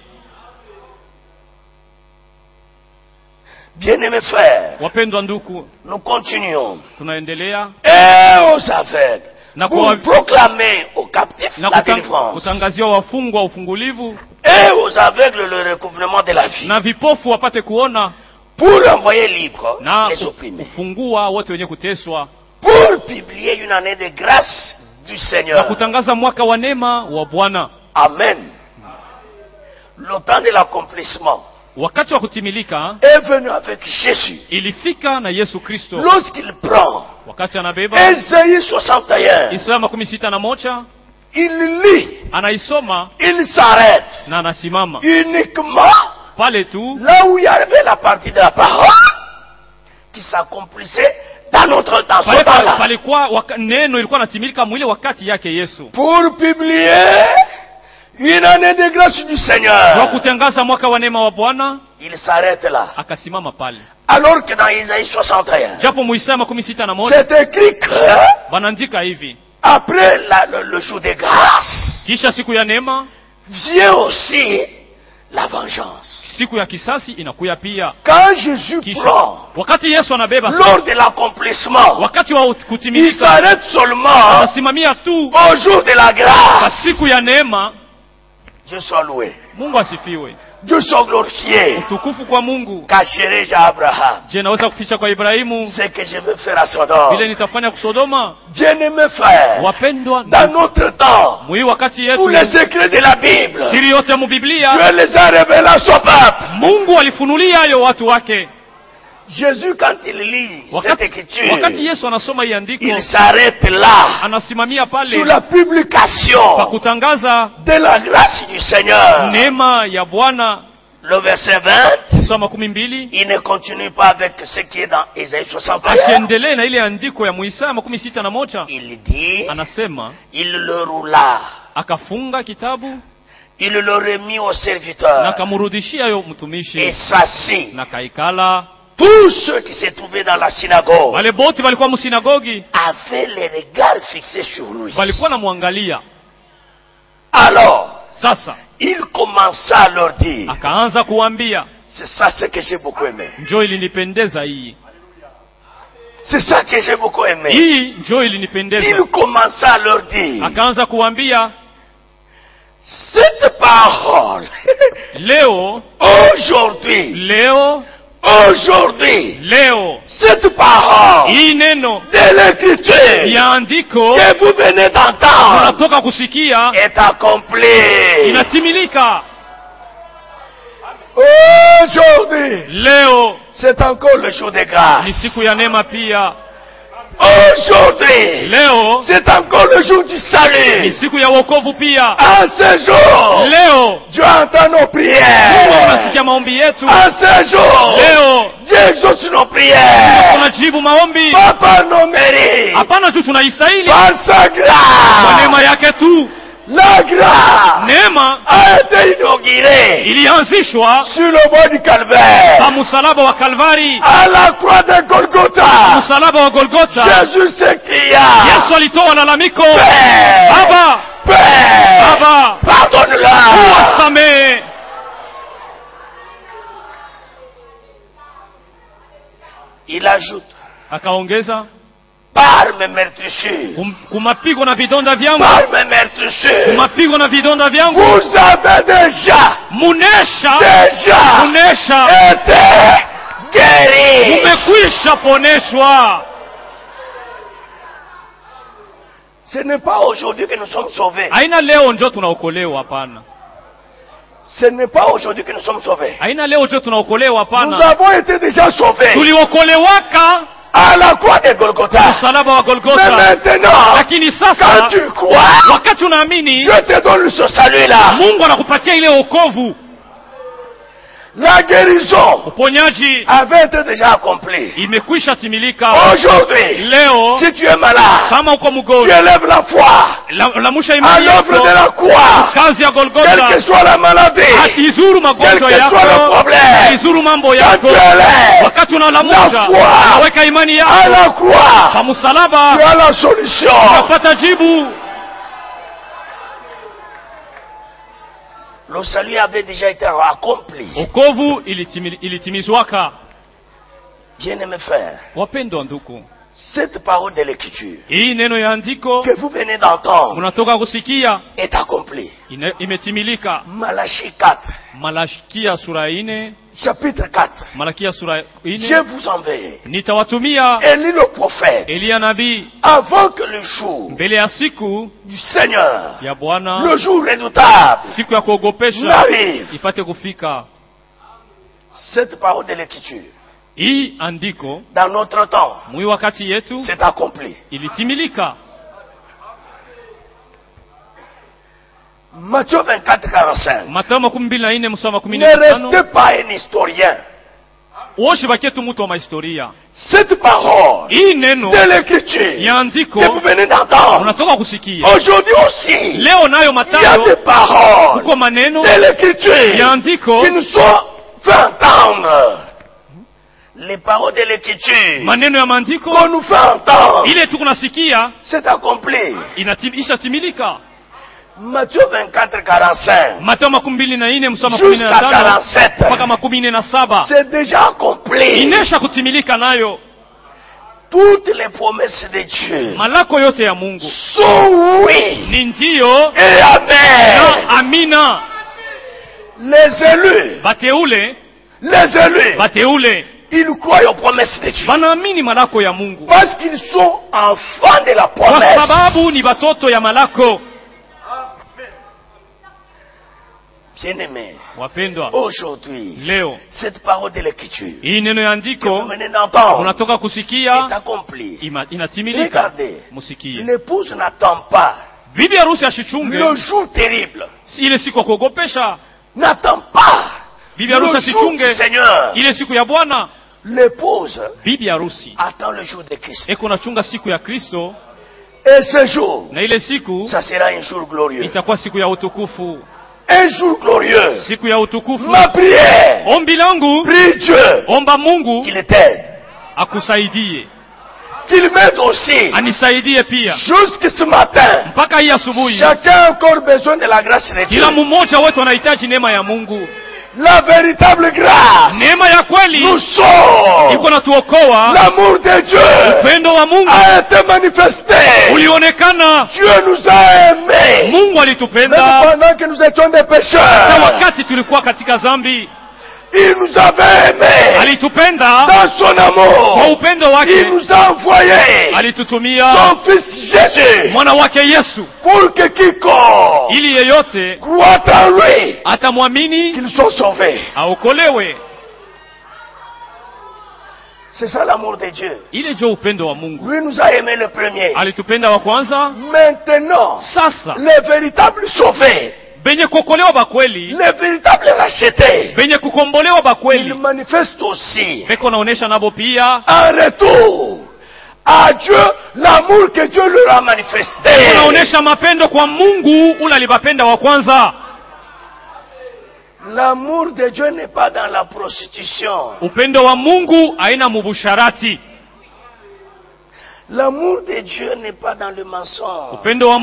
Bien-aimés frères, Wapendwa nduku, nous continuons. tunaendelea Et aux aveugles, na pour kwa, proclamer aux captifs na la kutang, délivrance. kutangazia wafungwa ufungulivu Et aux aveugles le recouvrement de la vie. na vipofu wapate kuona Pour envoyer libre na les opprimés. kufungua wote wenye kuteswa Pour publier une année de grâce du na Seigneur. kutangaza mwaka wa neema wa Bwana. Amen. Le temps de l'accomplissement Wakati wa kutimilika est venu avec Jésus. ilifika na Yesu Kristo. Lorsqu'il prend Wakati anabeba Ésaïe soixante et un, Isaya makumi sita na moja il lit, anaisoma il s'arrête na anasimama uniquement pale tu là où il y avait la partie de la parole qui s'accomplissait dans notre dans ce pale pale- temps-là. palikuwa waka, neno ilikuwa natimilika mwile wakati yake Yesu, Pour publier une année de grâce du Seigneur, il s'arrête là. Alors que dans Isaïe soixante et un, c'est écrit que après la, le, le jour de grâce vient aussi la vengeance. Quand Jésus prend, lors de l'accomplissement, il s'arrête seulement au jour de la grâce. Dieu soit loué. Dieu soit glorifié. Cacherai-je à Abraham ce que je veux faire à Sodome. Bien-aimés frères, dans notre temps, tous les secrets de la Bible, Dieu les a révélés à son peuple. Jésus, quand il lit cette écriture, il s'arrête là sur la publication de la grâce du Seigneur. Le verset vingt, il ne continue pas avec ce qui est dans Isaïe soixante et un. Il dit, il le roula, il le remit au serviteur et s'assit. Tous ceux qui se trouvaient dans la synagogue avaient les regards fixés sur lui. Alors, il commença à leur dire, c'est ça ce que j'ai beaucoup aimé. C'est ça que j'ai beaucoup aimé. Il commença à leur dire, cette parole, aujourd'hui, Aujourd'hui, Léo, cette parole de l'écriture que vous venez d'entendre est accomplie. Aujourd'hui, Léo, c'est encore le jour de grâce. Aujourd'hui, Léo, c'est encore le jour du salut. À ce jour, Léo, Dieu entend nos prières. À ce jour, Léo, Dieu exauce nos prières. Pas par nos mérites, par sa grâce. La grâce a été inaugurée sur le bois du calvaire. À la croix de Golgotha, Jésus s'écria, Père, Père, pardonne-leur. Il ajoute, par mes meurtrissures, par mes meurtrissures, vous avez déjà, déjà été guéris. Ce n'est pas aujourd'hui que nous sommes sauvés. Ce n'est pas aujourd'hui que nous sommes sauvés. Nous avons été déjà sauvés à la croix de Golgotha. Mais maintenant, quand tu crois, Dieu te donne ce salut-là. La guérison avait été déjà accomplie. Aujourd'hui, si tu es malade, tu élèves la foi à l'œuvre de la croix. Quelle que soit la maladie, quel que soit le problème, quand tu élèves la foi à la croix, tu as la solution. Le salut avait déjà été accompli. Bien-aimés frères, cette parole de l'écriture que vous venez d'entendre est accomplie. Malachie quatre, chapitre quatre. Je vous enverrai Élie le prophète avant que le jour du Seigneur, le jour redoutable, n'arrive. Cette parole de l'écriture dans notre temps, c'est accompli. Matthieu vingt-quatre, quarante-cinq. Ne restez pas un historien. Cette parole de l'écriture que vous venez d'entendre, aujourd'hui aussi, il y a des paroles de l'écriture qui nous sont fait entendre. Les paroles de l'écriture qu'on nous fait entendre, c'est accompli. Matthieu vingt-quatre, quarante-cinq jusqu'à quarante-sept, c'est déjà accompli. Toutes les promesses de Dieu sont oui et amen. Les élus, les élus, ils croient aux promesses de Dieu parce qu'ils sont enfants de la promesse. Bien-aimés, aujourd'hui, cette parole de l'écriture que vous venez d'entendre est accomplie. Regardez, l'épouse n'attend pas le jour terrible, n'attend pas le jour du Seigneur. L'épouse attend le jour de Christ. Et ce jour, ça sera un jour glorieux. Un jour glorieux. Ma prière, prie Dieu qu'il t'aide, qu'il m'aide aussi. Jusque ce matin, chacun a encore besoin de la grâce de Dieu. La véritable grâce nous sauve. L'amour de Dieu a été manifesté. Dieu nous a aimés. Même pendant que nous étions des pécheurs, il nous avait aimés. Dans son amour, il nous a envoyé son fils Jésus pour que quiconque croit en lui, qu'il soit sauvé. C'est ça l'amour de Dieu. Lui nous a aimés le premier. Maintenant, les véritables sauvés, les véritables rachetés, ils manifestent aussi en retour à Dieu l'amour que Dieu leur a manifesté. L'amour de Dieu n'est pas dans la prostitution. L'amour de Dieu n'est pas dans le mensonge.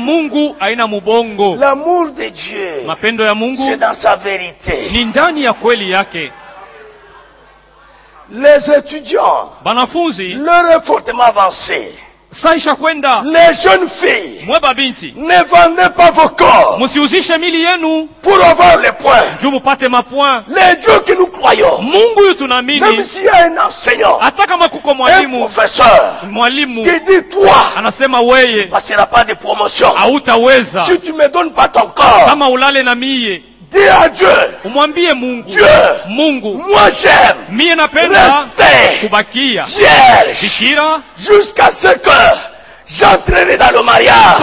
L'amour de Dieu, c'est dans sa vérité. Les étudiants, leur est fortement avancé. Les jeunes filles, ne vendez pas vos corps pour avoir les points. Les dieux que nous croyons, même s'il y a un enseignant, un professeur qui dit toi, tu ne passeras pas de promotion si tu ne me donnes pas ton corps. Dis à Dieu, Dieu, moi j'aime rester vierge jusqu'à ce que j'entrerai dans le mariage.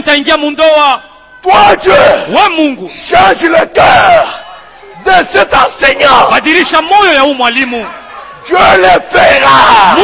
Toi Dieu, change le cœur de cet enseignant. Dieu le fera.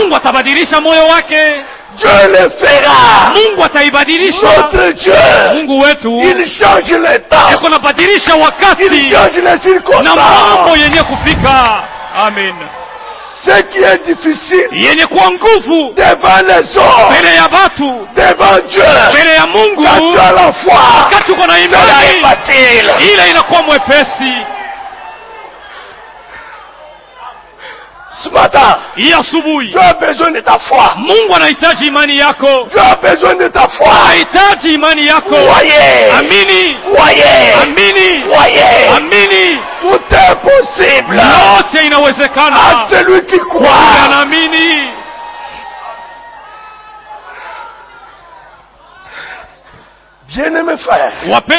Dieu le fera. Notre Dieu, il change le temps. Il change les circonstances. Amen. Ce qui est difficile devant les hommes, devant Dieu, quand tu as la foi, c'est facile. Ce matin, tu as besoin de ta foi. Tu as besoin de ta foi. Croyez. Croyez. Croyez. Tout est possible à celui qui croit. Bien-aimés frères,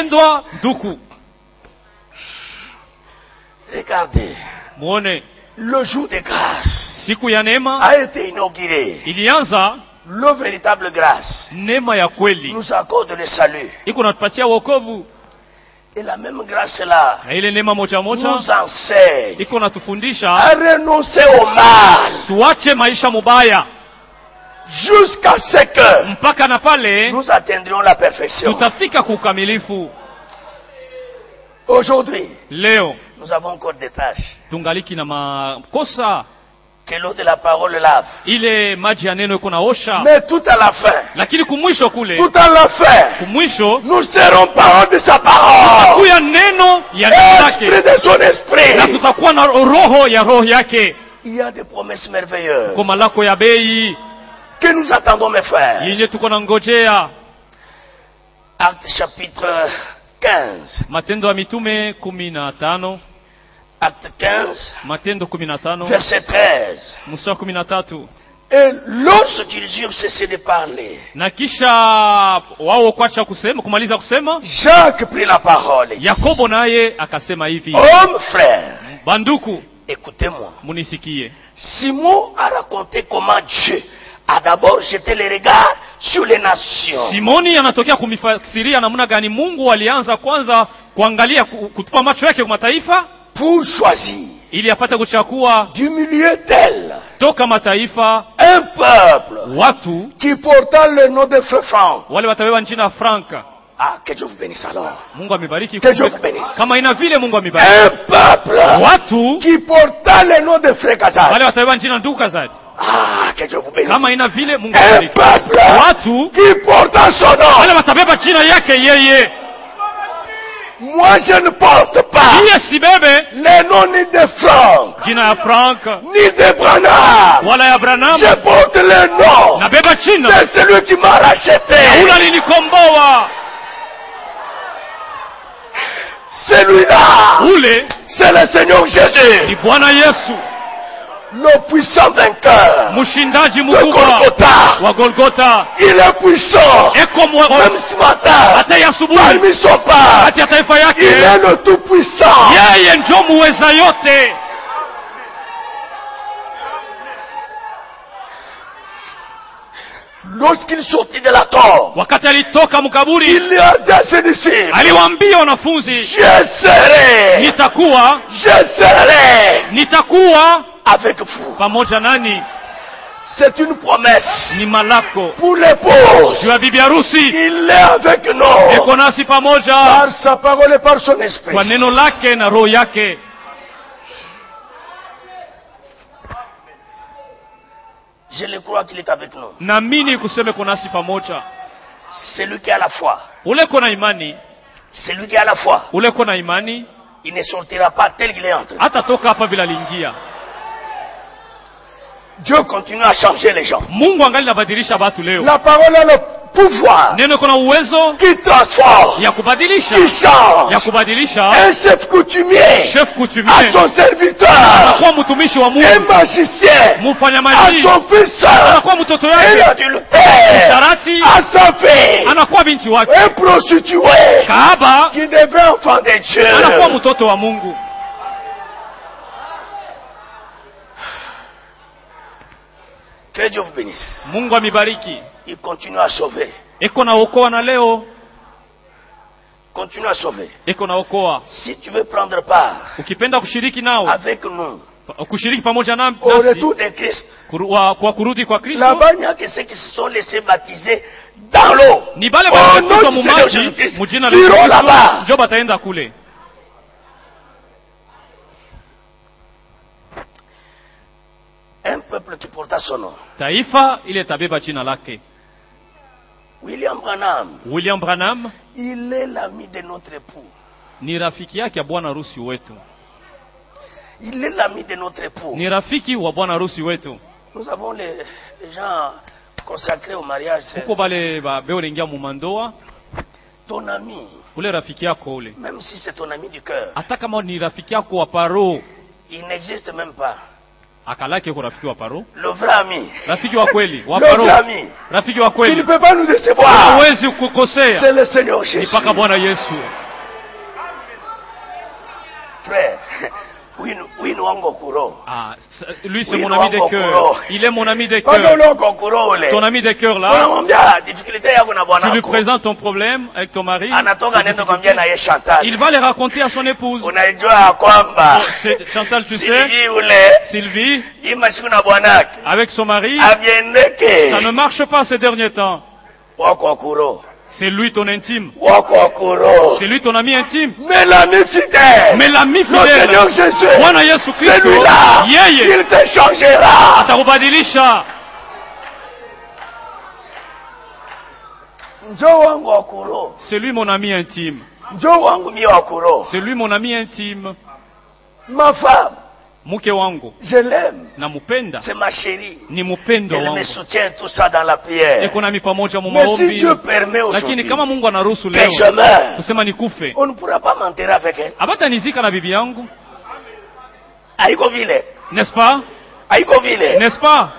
regardez. Le jour de grâce a été inauguré. Le véritable grâce nous accorde le salut. Et la même grâce là ile neema moja moja nous enseigne iko natufundisha à renoncer au mal, tuache maisha mubaya jusqu'à ce que mpaka na pale nous atteindrons la perfection. tutafika kukamilifu. Aujourd'hui, leo nous avons encore des tâches. tungaliki na makosa. Que l'eau de la parole lave. Ile maji ya neno iko naosha. Mais tout à la fin. Lakini kumwisho kule. Tout à la fin. Kumwisho. Nous serons parole de sa parole. Tutakuwa neno ya neno lake. Esprit de son esprit. Na tutakuwa na roho ya roho yake. Il y a des promesses merveilleuses. Kwa malako ya bei. Que nous attendons mes frères. Yenye tuko na ngojea. Acte chapitre quinze. Matendo ya mitume kumi na tano. Acte quinze, Matendo kumi na tano, verset treize. Mstari kumi na tatu. Et lorsqu'ils eurent cessé de parler, na kisha wao kwacha kusema kumaliza kusema, Jacques prit la parole. Yakobo naye akasema hivi, homme frère, banduku, écoutez-moi. munisikie. Simon a raconté comment Dieu a d'abord jeté les regards sur les nations. Simoni anatokea kumifasiria namna gani Mungu alianza kwanza kuangalia kutupa macho yake kwa mataifa pour choisir ili apate kuchakua du milieu d'elle toka mataifa un peuple watu qui porta le nom de frère Franc. Wale watawewa jina Franka. Ah, que Dieu vous bénisse alors. Mungu amebariki. Que Dieu vous bénisse. Kama ina vile Mungu amebariki. Un peuple watu qui porta le nom de frère Kazad. Wale watawewa jina ndugu Kazad. Ah, que Dieu vous bénisse. Kama ina vile Mungu amebariki. Un peuple watu qui porta son nom. Wale watabeba jina yake yeye. Moi je ne porte pas le nom ni de Frank, ni de Branham. Je porte le nom de celui qui m'a racheté. Celui-là, c'est le Seigneur Jésus, le puissant vainqueur de Golgotha. wa Golgotha. Il est puissant. Même ce matin, parmi son peuple, il est le tout puissant. Lorsqu'il sortit de la tombe, il a dit à ses disciples, je serai, je serai avec vous. Pamoja nani? C'est une promesse ni malako pour l'épouse. Jua bibi harusi. Il est avec nous. Eko nasi pamoja. Par sa parole et par son esprit. Kwa neno lake na roho yake. Je le crois qu'il est avec nous. Naamini kuseme kuna nasi pamoja. Celui qui a la foi. Ule kona imani. Celui qui a la foi. Ule kona imani. Il ne sortira pas tel qu'il est entré. Hata toka hapa bila lingia. Dieu continue à changer les gens. Mungu angali nabadilisha watu leo. La parole a le pouvoir. Neno kuna uwezo qui transforme. Ya kubadilisha. Qui change. Ya kubadilisha. Un chef coutumier. Chef coutumier. À son serviteur. Anakuwa mtumishi wa Mungu. Un magicien. Mufanya maji. À son fils. Anakuwa mtoto wake. Un adultère. Sharati. À sa fille. Anakuwa binti wake. Un prostitué. Kahaba. Qui devient enfant de Dieu. Anakuwa mtoto wa Mungu. Que Dieu vous bénisse. Mungu amibariki. Il continue à sauver. Eko na okoa na leo. Continue à sauver. Eko na okoa. Si tu veux prendre part. Ukipenda kushiriki nao. Avec nous. Kushiriki pamoja nami. Au retour de Christ. Kwa kurudi kwa Kristo. Là-bas, il y a que ceux qui se sont laissés baptiser dans l'eau. Ni bale balibatizwa mu maji. Mujina la Kristo. Ndio bataenda kule. Un peuple qui porta son nom. Taifa ile tabeba jina lake. William Branham. William Branham. Il est l'ami de notre époux. Ni rafiki yake ya bwana harusi wetu. Il est l'ami de notre époux. Ni rafiki wa bwana harusi wetu. Nous avons les, les gens consacrés au mariage. Uko bale ba beolengia mu mandoa. Ton ami. Ule rafiki yako ule. Même si c'est ton ami du cœur. Hata kama ni rafiki yako wa paro. Il n'existe même pas. Akalake kwa rafiki wa paro. Le vrai ami. Rafiki wa kweli, wa paro. Le vrai ami. Rafiki wa kweli. Il ne peut pas nous décevoir. Hawezi kukosea. C'est le Seigneur Jésus. Ni paka Bwana Yesu. Frère, Ah, lui c'est mon ami de cœur. Il est mon ami de cœur. Ton ami de cœur là. Tu lui présentes ton problème avec ton mari. Il va les raconter à son épouse. Oh, Chantal, tu sais, Sylvie, avec son mari, ça ne marche pas ces derniers temps. C'est lui ton intime. C'est lui ton ami intime. Mais l'ami fidèle. Mais l'ami fidèle. Le Seigneur Jésus. C'est lui là. Il te changera. Atakubadilisha. C'est lui mon ami intime. C'est lui mon ami intime. Ma femme. Mke wangu. Je l'aime. Namupenda. C'est ma chérie. Ni mupendo wangu. Elle me soutient tout ça dans la prière. Eko nami pamoja mu maombi. Mais si Dieu permet aujourd'hui. Lakini kama Mungu anaruhusu leo. Kusema nikufe. On ne pourra pas m'enterrer avec elle. Abata nizika na bibi yangu. Haiko vile. N'est-ce pas? Haiko vile. N'est-ce pas?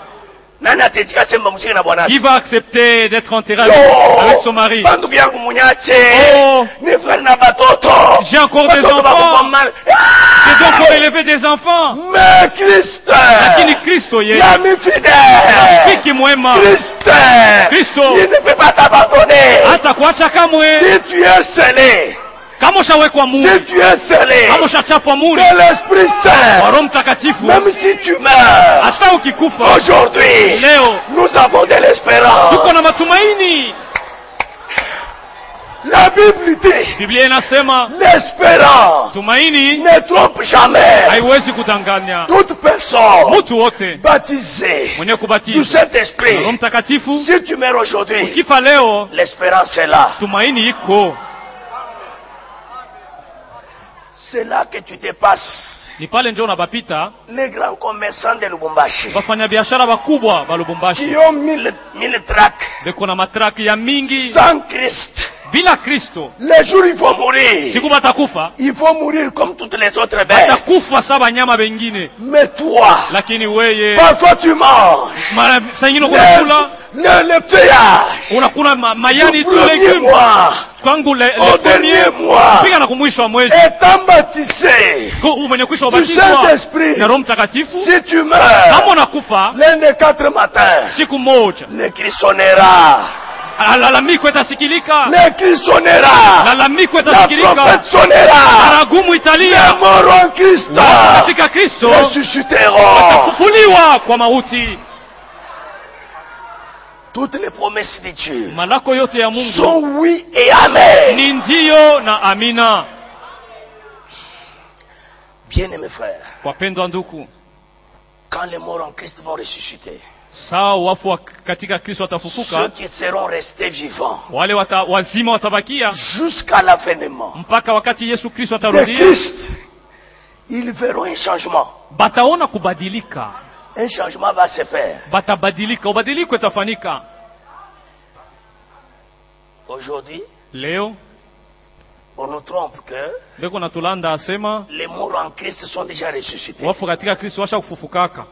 Qui va accepter d'être enterré avec, avec son mari? Oh, j'ai encore des enfants. J'ai encore élevé des enfants. Mais Christ, lakini Kristo yeye, l'ami fidèle, rafiki mwema, Kristo, il ne peut pas t'abandonner. Hatakuacha kamwe. Si tu es scellé, kama ushawekwa muhuri, si tu es scellé, kama ushachapwa muhuri de l'Esprit Saint, wa Roho Mtakatifu, même si tu meurs, hata ukikufa, aujourd'hui, leo nous avons de l'espérance. Tuko na matumaini. La Bible dit, Biblia inasema, l'espérance tumaini ne trompe jamais. Haiwezi kudanganya. Toute personne mtu wote baptisée mwenye kubatizwa du Saint-Esprit, Roho Mtakatifu, si tu meurs aujourd'hui, ukifa leo, l'espérance est là. Tumaini iko. C'est là que tu dépasses. Ni pale ndio unabapita les grands commerçants de Lubumbashi, wafanya biashara wakubwa ba Lubumbashi, qui ont mille mille tracts, beko na matraki ya mingi, sans Christ. Bila Kristo, les jours ils vont mourir. Siku batakufa, ils vont mourir comme toutes les autres bêtes. Batakufa sawa nyama wengine. Mais toi, lakini weye, parfois tu manges. Mara sangino kuna kula le le feuillage. Unakula ma, mayani tu legume. Kwangu le au dernier mois, piga na kumwisho wa mwezi, étant baptisé du Saint-Esprit, na Roho Mtakatifu, si tu meurs, kama unakufa l'un des quatre matins, siku moja le Christ sonnera. Lalamiko itasikilika. Le Christ sonnera. Lalamiko itasikilika. La trompette sonnera. Baragumu italia. Les morts en Christ katika Kristo ressusciteront. Watafufuliwa kwa mauti. Toutes les promesses de Dieu malako yote ya Mungu sont oui et amen. Ni ndio na amina. Bien-aimés frères, wapendwa ndugu, quand les morts en Christ vont ressusciter, sawa wafu katika Kristo watafufuka, ceux qui seront restés vivants, wale wata, wazima watabakia jusqu'à l'avènement mpaka wakati Yesu Kristo atarudia, Christ, ils verront un changement. Bataona kubadilika. Un changement va se faire. Batabadilika, ubadiliko itafanyika. Aujourd'hui, leo on nous trompe que beko natulanda asema les morts en Christ sont déjà ressuscités. Wafu katika Kristo washa kufufukaka.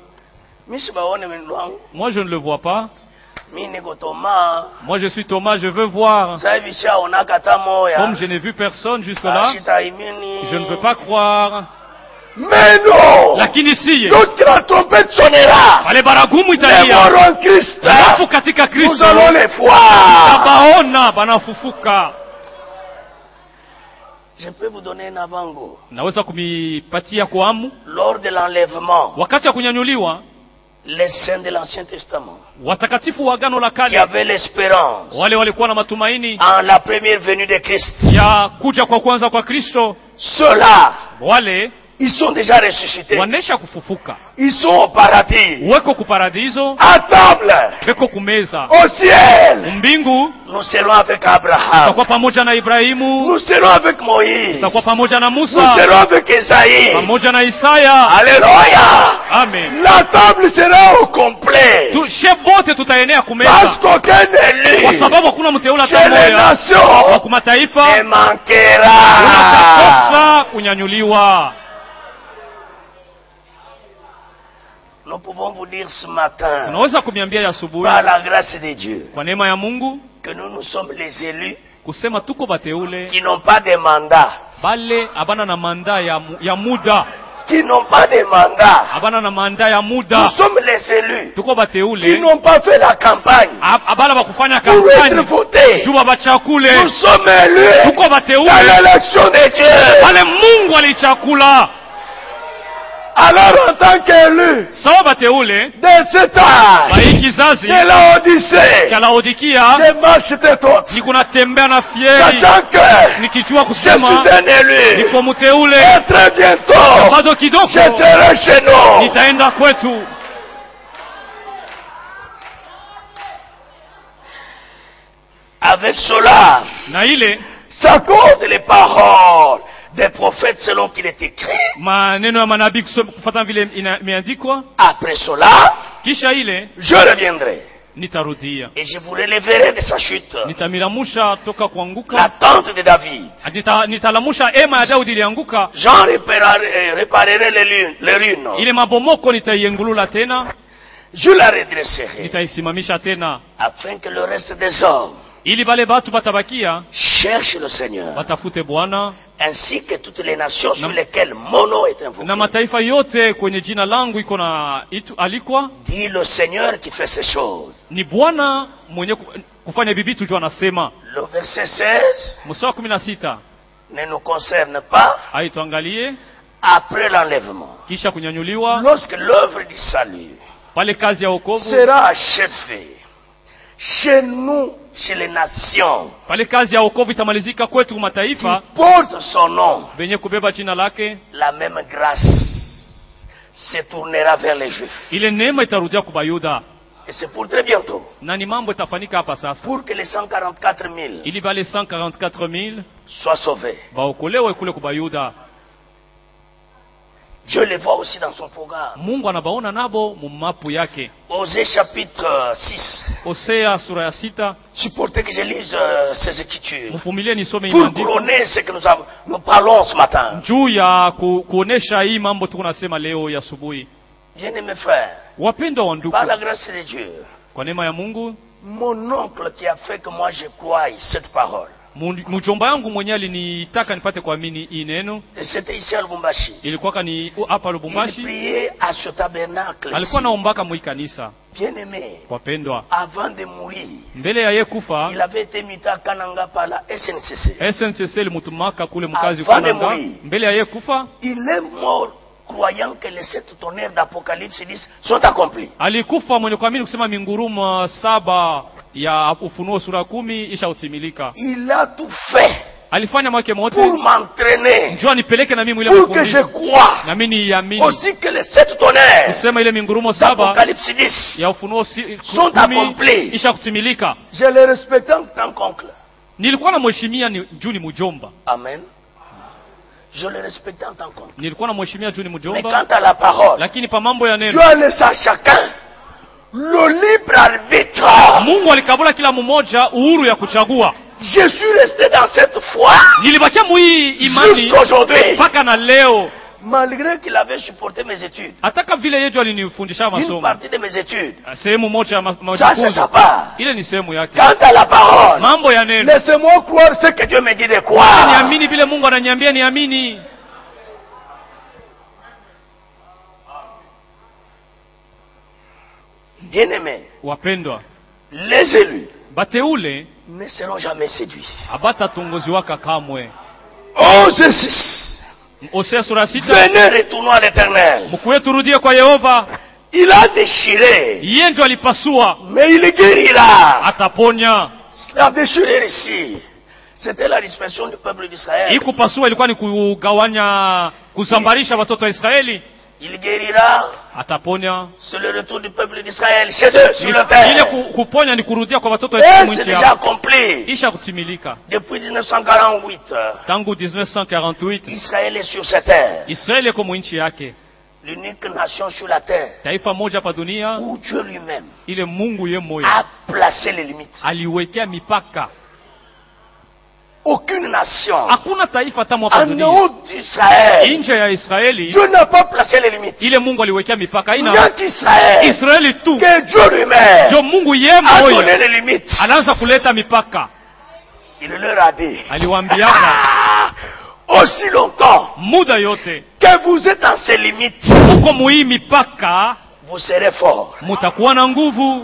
Moi je ne le vois pas. Moi je suis Thomas, je veux voir. Comme je n'ai vu personne jusque-là, je ne peux pas croire. Mais non! Lakini siye, lorsque la trompette sonnera, wale baragumu italia, les morts en Christ, wafu katika Kristo, nous allons les voir. Tabaona banafufuka. Je peux vous donner un avant-goût. Naweza kumipatia kwa amu. Lors de l'enlèvement, wakati ya kunyanyuliwa, les saints de l'Ancien Testament, watakatifu wa Agano la Kale, qui avaient l'espérance, wale walikuwa na matumaini en la première venue de Christ, ya kuja kwa kwanza kwa Kristo, ceux-là, wale ils sont déjà ressuscités. Wanesha kufufuka. Ils sont au paradis. Weko ku paradiso. À table. Weko kumeza. Au ciel. Mbingu. Nous serons avec Abraham. Tutakuwa pamoja na Ibrahimu. Nous serons avec Moïse. Tutakuwa pamoja na Musa. Nous serons avec Isaïe. Pamoja na Isaya. Alléluia. Amen. La table sera au complet. Tu chef bote tutaenea kumeza. Parce qu'aucun élu. Kwa sababu hakuna mteule hata mmoja. Chez les nations. Wa kumataifa. Ne manquera. Unatakosa kunyanyuliwa. Nous pouvons vous dire ce matin, par la grâce de Dieu, que nous nous sommes les élus kusema tuko bateule qui n'ont pas de mandat. Bale abana na manda ya, ya muda. qui n'ont pas de mandat. Abana na mandat ya muda. Nous sommes les élus. Tuko bateule. Qui n'ont pas fait la campagne. Abana bakufanya campagne. Pour être votés. Juba bachakule. Nous sommes élus. Tuko bateule. Dans l'élection de Dieu. Wale Mungu alichakula. Alors en tant qu'élu de cet âge de la Odyssée, je marche de toi, sachant que je suis un élu, et très bientôt je serai chez nous. Avec cela, s'accordent les paroles des prophètes selon qu'il est écrit. Après cela, je reviendrai. Et je vous relèverai de sa chute. La tente de David. J'en réparerai, réparerai les ruines. Je la redresserai. Afin que le reste des hommes cherche le Seigneur, ainsi que toutes les nations sur lesquelles mon nom est invoqué. Dit le Seigneur qui fait ces choses. Le verset seize ne nous concerne pas. Après l'enlèvement, lorsque l'œuvre du salut sera achevée chez nous, chez les nations, qui portent son nom, la même grâce se tournera vers les Juifs. Et c'est pour très bientôt. Pour que les cent quarante-quatre mille soient sauvés. Je les vois aussi dans son programme. Osée chapitre six. Supportez que je lise euh, ces écritures pour couronner ce que nous, avons, nous parlons ce matin. Bien-aimés frères, par la grâce de Dieu, mon oncle qui a fait que moi je croie cette parole, mjomba yangu mwenyewe alinitaka nipate kuamini hii neno. C'était ici à Lubumbashi. Ilikuwa ni hapa Lubumbashi. Il priait à ce tabernacle. Alikuwa naombaka mwi kanisa. Bien-aimé, wapendwa, avant de mourir, mbele ya yekufa, il avait été muté à Kananga par la S N C C. S N C C limutumaka kule mkazi kwa Kananga. Mbele ya yekufa, il est mort croyant que les sept tonnerres d'Apocalypse dix sont accomplis. Alikufa mwenye kuamini kusema mingurumo saba ya Ufunuo sura kumi isha utimilika. Il a tout fait. Alifanya mwake mote pour m'entraîner, njoo nipeleke na mimi ile pour que je croie, na mimi niamini aussi que les sept tonnerres kusema ile mingurumo saba d'Apocalypse dix ya Ufunuo sont accomplis. Isha kutimilika. Je le respecte en tant qu'oncle. Nilikuwa na mheshimia ni juu ni mjomba. Amen. Je le respecte en tant qu'oncle. Nilikuwa na mheshimia juu ni mjomba. Mais quant à la parole, lakini pa mambo ya neno, Dieu laisse à chacun le libre arbitre. Mungu alikabula kila mmoja uhuru ya kuchagua. Je suis resté dans cette foi nilibakia mui imani jusqu'aujourd'hui, mpaka na leo, malgré qu'il avait supporté mes études. Ataka vile yejo alinifundisha masomo. Une partie de mes études. Sehemu moja ya masomo. Ça c'est sa part. Ile ni sehemu yake. Quant à la parole, mambo ya neno, laissez-moi croire ce que Dieu me dit de croire. Niamini vile Mungu ananiambia niamini. Bien-aimés, wapendwa, les élus bateule ne seront jamais séduits. Abata tongoziwaka kamwe. onze six. Hosea sura sita. Venez, retournons à l'Éternel. Mkuwe turudie kwa Yehova. Il a déchiré, yeye ndio alipasua, mais il guérira. Ataponya. La déchirure ici, c'était la dispersion du peuple d'Israël. Hii kupasua ilikuwa ni kugawanya, kusambarisha watoto wa Israeli. Il guérira. Ataponya. C'est le retour du peuple d'Israël chez eux sur le terre. Ile kuponya ni kurudia kwa watoto wa Israeli. C'est déjà accompli. Isha kutimilika. Depuis dix-neuf cent quarante-huit. Tangu dix-neuf cent quarante-huit. Israël est sur cette terre. Israeli iko nchi yake. L'unique nation sur la terre. Taifa moja pa dunia. Où Dieu lui-même. Ile Mungu yeye moyo. A placé les limites. Aliwekea mipaka. Aucune nation, hakuna taifa tamu hapa dunia, en dehors d'Israël, nje ya Israeli, Dieu n'a pas placé les limites. Ile Mungu aliwekea mipaka. Ina Israël, Israeli tu, que Dieu lui-même jo Mungu yeye a donné les limites. Anaanza kuleta mipaka. Il leur a dit, aliwaambiaka, aussi longtemps muda yote que vous êtes dans ces limites, uko muhii mipaka, vous serez forts. mutakuwa na nguvu.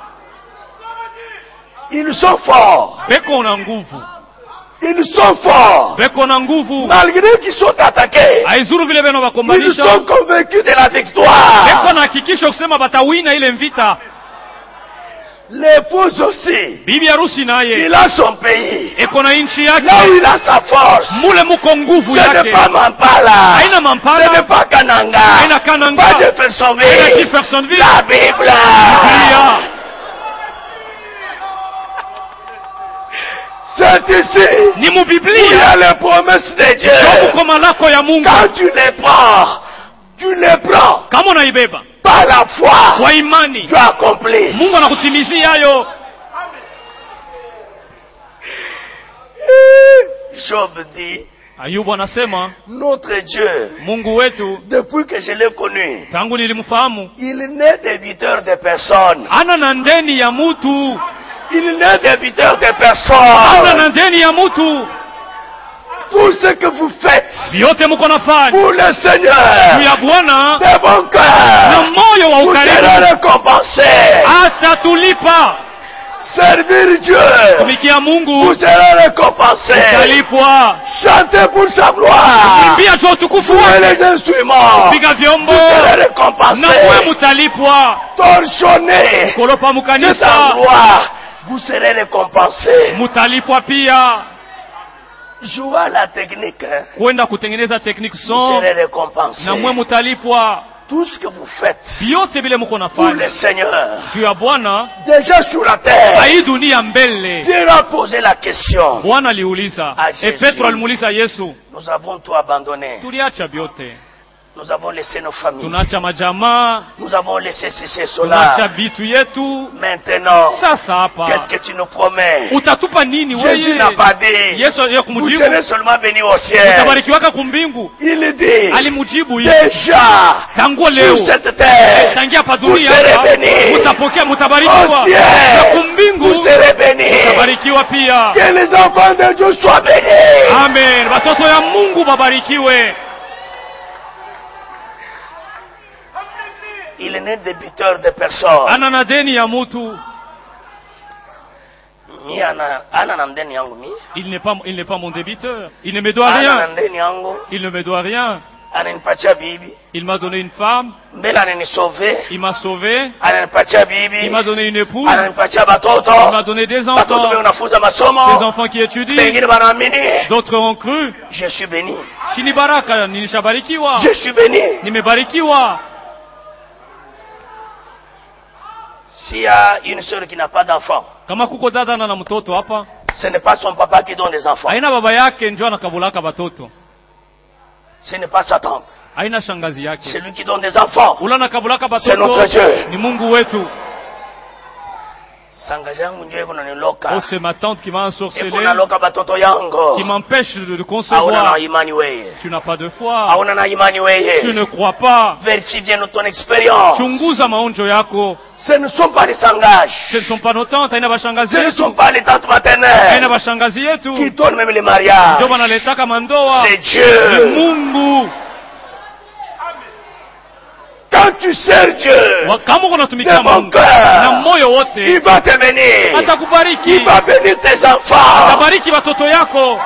Ils sont forts. Beko na nguvu. Ils sont forts. Beko na nguvu. Malgré qu'ils sont attaqués, haizuru vile beno ils bakombanisha, sont convaincus de la victoire. beko na hakikisho kusema batawina ile mvita. L'épouse aussi, bibi harusi naye il a son pays, eko na nchi là yake, où il a sa force. mule muko nguvu Ce n'est yake. pas Mampala, Haina ce Mampala, n'est pas Kananga, haina Kananga, pas haina Jeffersonville, Jeffersonville. la Bible. Biblia. C'est ici Ni mu où il y Biblia a les promesses de Dieu. ndio kuko malako ya Mungu. Quand tu les prends, tu les prends Kama unaibeba par la foi, kwa imani, tu accomplis. Mungu anakutimizia hayo. Job dit, Ayubu anasema notre Dieu, Mungu wetu depuis que je l'ai connu, tangu nilimfahamu il n'est débiteur de personne. ana na ndeni ya mutu, Il n'est débiteur de ana personne. na ndeni ya mutu. Tout ce que vous faites Vyote muko nafanya pour le juu Seigneur, ya Bwana de bon na cœur, moyo wa vous serez ukarimu, récompensés. atatulipa. Servir Dieu, Tumikia Mungu vous serez récompensés. utalipwa. Chantez pour sa gloire. Pia tu utukufu Jouez wake, les instruments, piga vyombo vous serez na récompensés. mwe mutalipwa. Torchonnez Kolopa cet mukanisa endroit, vous serez récompensés. mutalipwa pia. Jouez à la technique, hein. Kwenda kutengeneza technique Vous son serez récompensés. na mwe mutalipwa. Tout ce que vous faites Vyote vile muko pour le nafanya Seigneur, juu ya Bwana, déjà sur la terre, hii dunia mbele. Dieu a posé la question. Bwana aliuliza, Ah, e Jésus. Petro alimuuliza Yesu, Nous avons tout abandonné. tuliacha vyote, Nous avons laissé nos familles. tunaacha majamaa, Nous avons laissé ceci, tunaacha cela. vitu yetu. Maintenant, Sasa hapa qu'est-ce que tu nous promets? utatupa nini Jésus wewe? n'a pas dit, Yesu ya vous kumjibu serez seulement bénis au ciel. utabarikiwaka kumbingu. Il dit, Alimujibu hivi, déjà, tangu sur leo cette terre, tangia hapa vous dunia serez hapa, bénis. mutapokea, Au mutabarikiwa na ciel, kumbingu vous serez bénis. mutabarikiwa pia. Que les enfants de Dieu soient bénis. Amen. Watoto ya Mungu babarikiwe. Il n'est débiteur de personne. Ana na deni ya mutu. Mi ana ana na ndeni yangu mi. Il n'est pas, il n'est pas mon débiteur. Il ne me doit Ana na rien. ndeni yangu. Il ne me doit rien. Ananipatia bibi. Il m'a donné une femme. Mbele ananisauve. Il m'a sauvé. Ananipatia bibi. Il m'a donné une épouse. Ananipatia batoto. Il m'a donné des Batoto enfants. be unafunza Des masomo. enfants qui étudient. Wengine wanaamini. D'autres ont cru. Je suis béni. Shini baraka, nilishabarikiwa. Je suis béni. Nimebarikiwa. S'il y a une sœur qui n'a pas d'enfant, Kama kuko dada na na mtoto hapa, ce n'est pas son papa qui donne des enfants. haina baba yake ndio anakabulaka batoto. Ce n'est pas sa tante. Haina shangazi yake. C'est lui qui donne des enfants. Ula nakabulaka C'est notre batoto. Dieu. Ni Mungu wetu. Sanga yangu ndio iko naniloka. Oh, c'est ma tante qui m'a Iko ensorcelé, naloka batoto yangu. qui m'empêche de, de Hauna na concevoir. imani wewe. Tu n'as pas de foi. Hauna na imani Tu wewe. ne crois pas. Vérifie bien ton expérience. Chunguza maonjo yako. Ce ne sont pas les sangages. Ce ne sont pas nos tantes, haina bashangazi Ce ne yetu. sont pas les tantes Haina maternelles bashangazi yetu. qui donnent même les mariages. Ndio wanaletaka mandoa. C'est Ni Dieu. Mungu. Quand tu sers Dieu, Wa- Kama unatumikia de mon Mungu na cœur, moyo il wote, va te bénir. atakubariki. Il va bénir tes enfants. Atabariki watoto yako.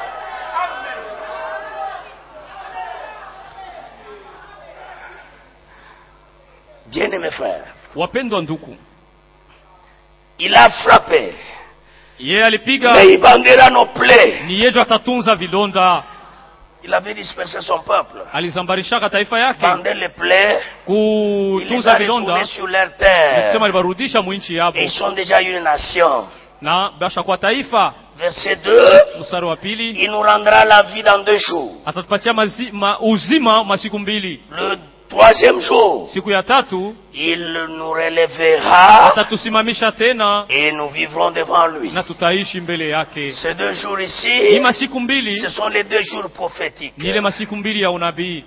Bien-aimés frères, Wapendwa nduku, il a frappé, yeye alipiga, mais il bandera nos plaies. ni yeye atatunza vidonda. Il avait dispersé son peuple. Alizambarishaka taifa yake Bandait les plaies, il les kutunza a vidonda, retournés sur leur terre. kusema alibarudisha mwinchi yabo Et ils sont déjà une nation. na basha kwa taifa. Verset deux, Mstari wa pili, il nous rendra la vie dans deux jours. atatupatia mazi, ma, uzima masiku mbili. Le troisième jour, Siku ya tatu il nous relèvera atatusimamisha tena et nous vivrons devant lui. na tutaishi mbele yake. Ces deux jours Hii ici, masiku mbili ce sont les deux jours prophétiques. ni ile masiku mbili ya unabii.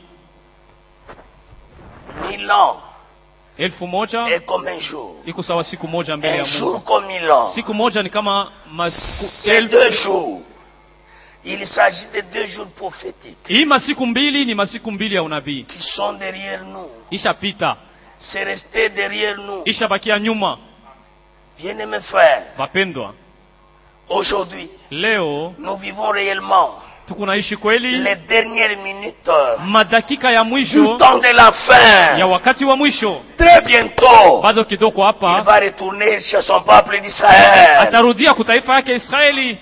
Mille ans Elfu moja est comme un jour. iko sawa siku moja mbele Un ya jour Mungu. comme mille ans. Siku moja ni kama masiku Ces elfu. deux jours, Il s'agit de deux jours prophétiques. Hii masiku mbili ni masiku mbili ya unabii. Qui sont derrière nous. Ishapita. C'est resté derrière nous. Ishabakia nyuma. Bien-aimés frères. Wapendwa. Aujourd'hui. Leo. Nous vivons réellement. Tukunaishi kweli. Les dernières minutes. Madakika ya mwisho. Du temps de la fin. Ya wakati wa mwisho. Très bientôt. Bado kidogo hapa. Il va retourner chez son peuple d'Israël. Atarudia kutaifa yake Israeli.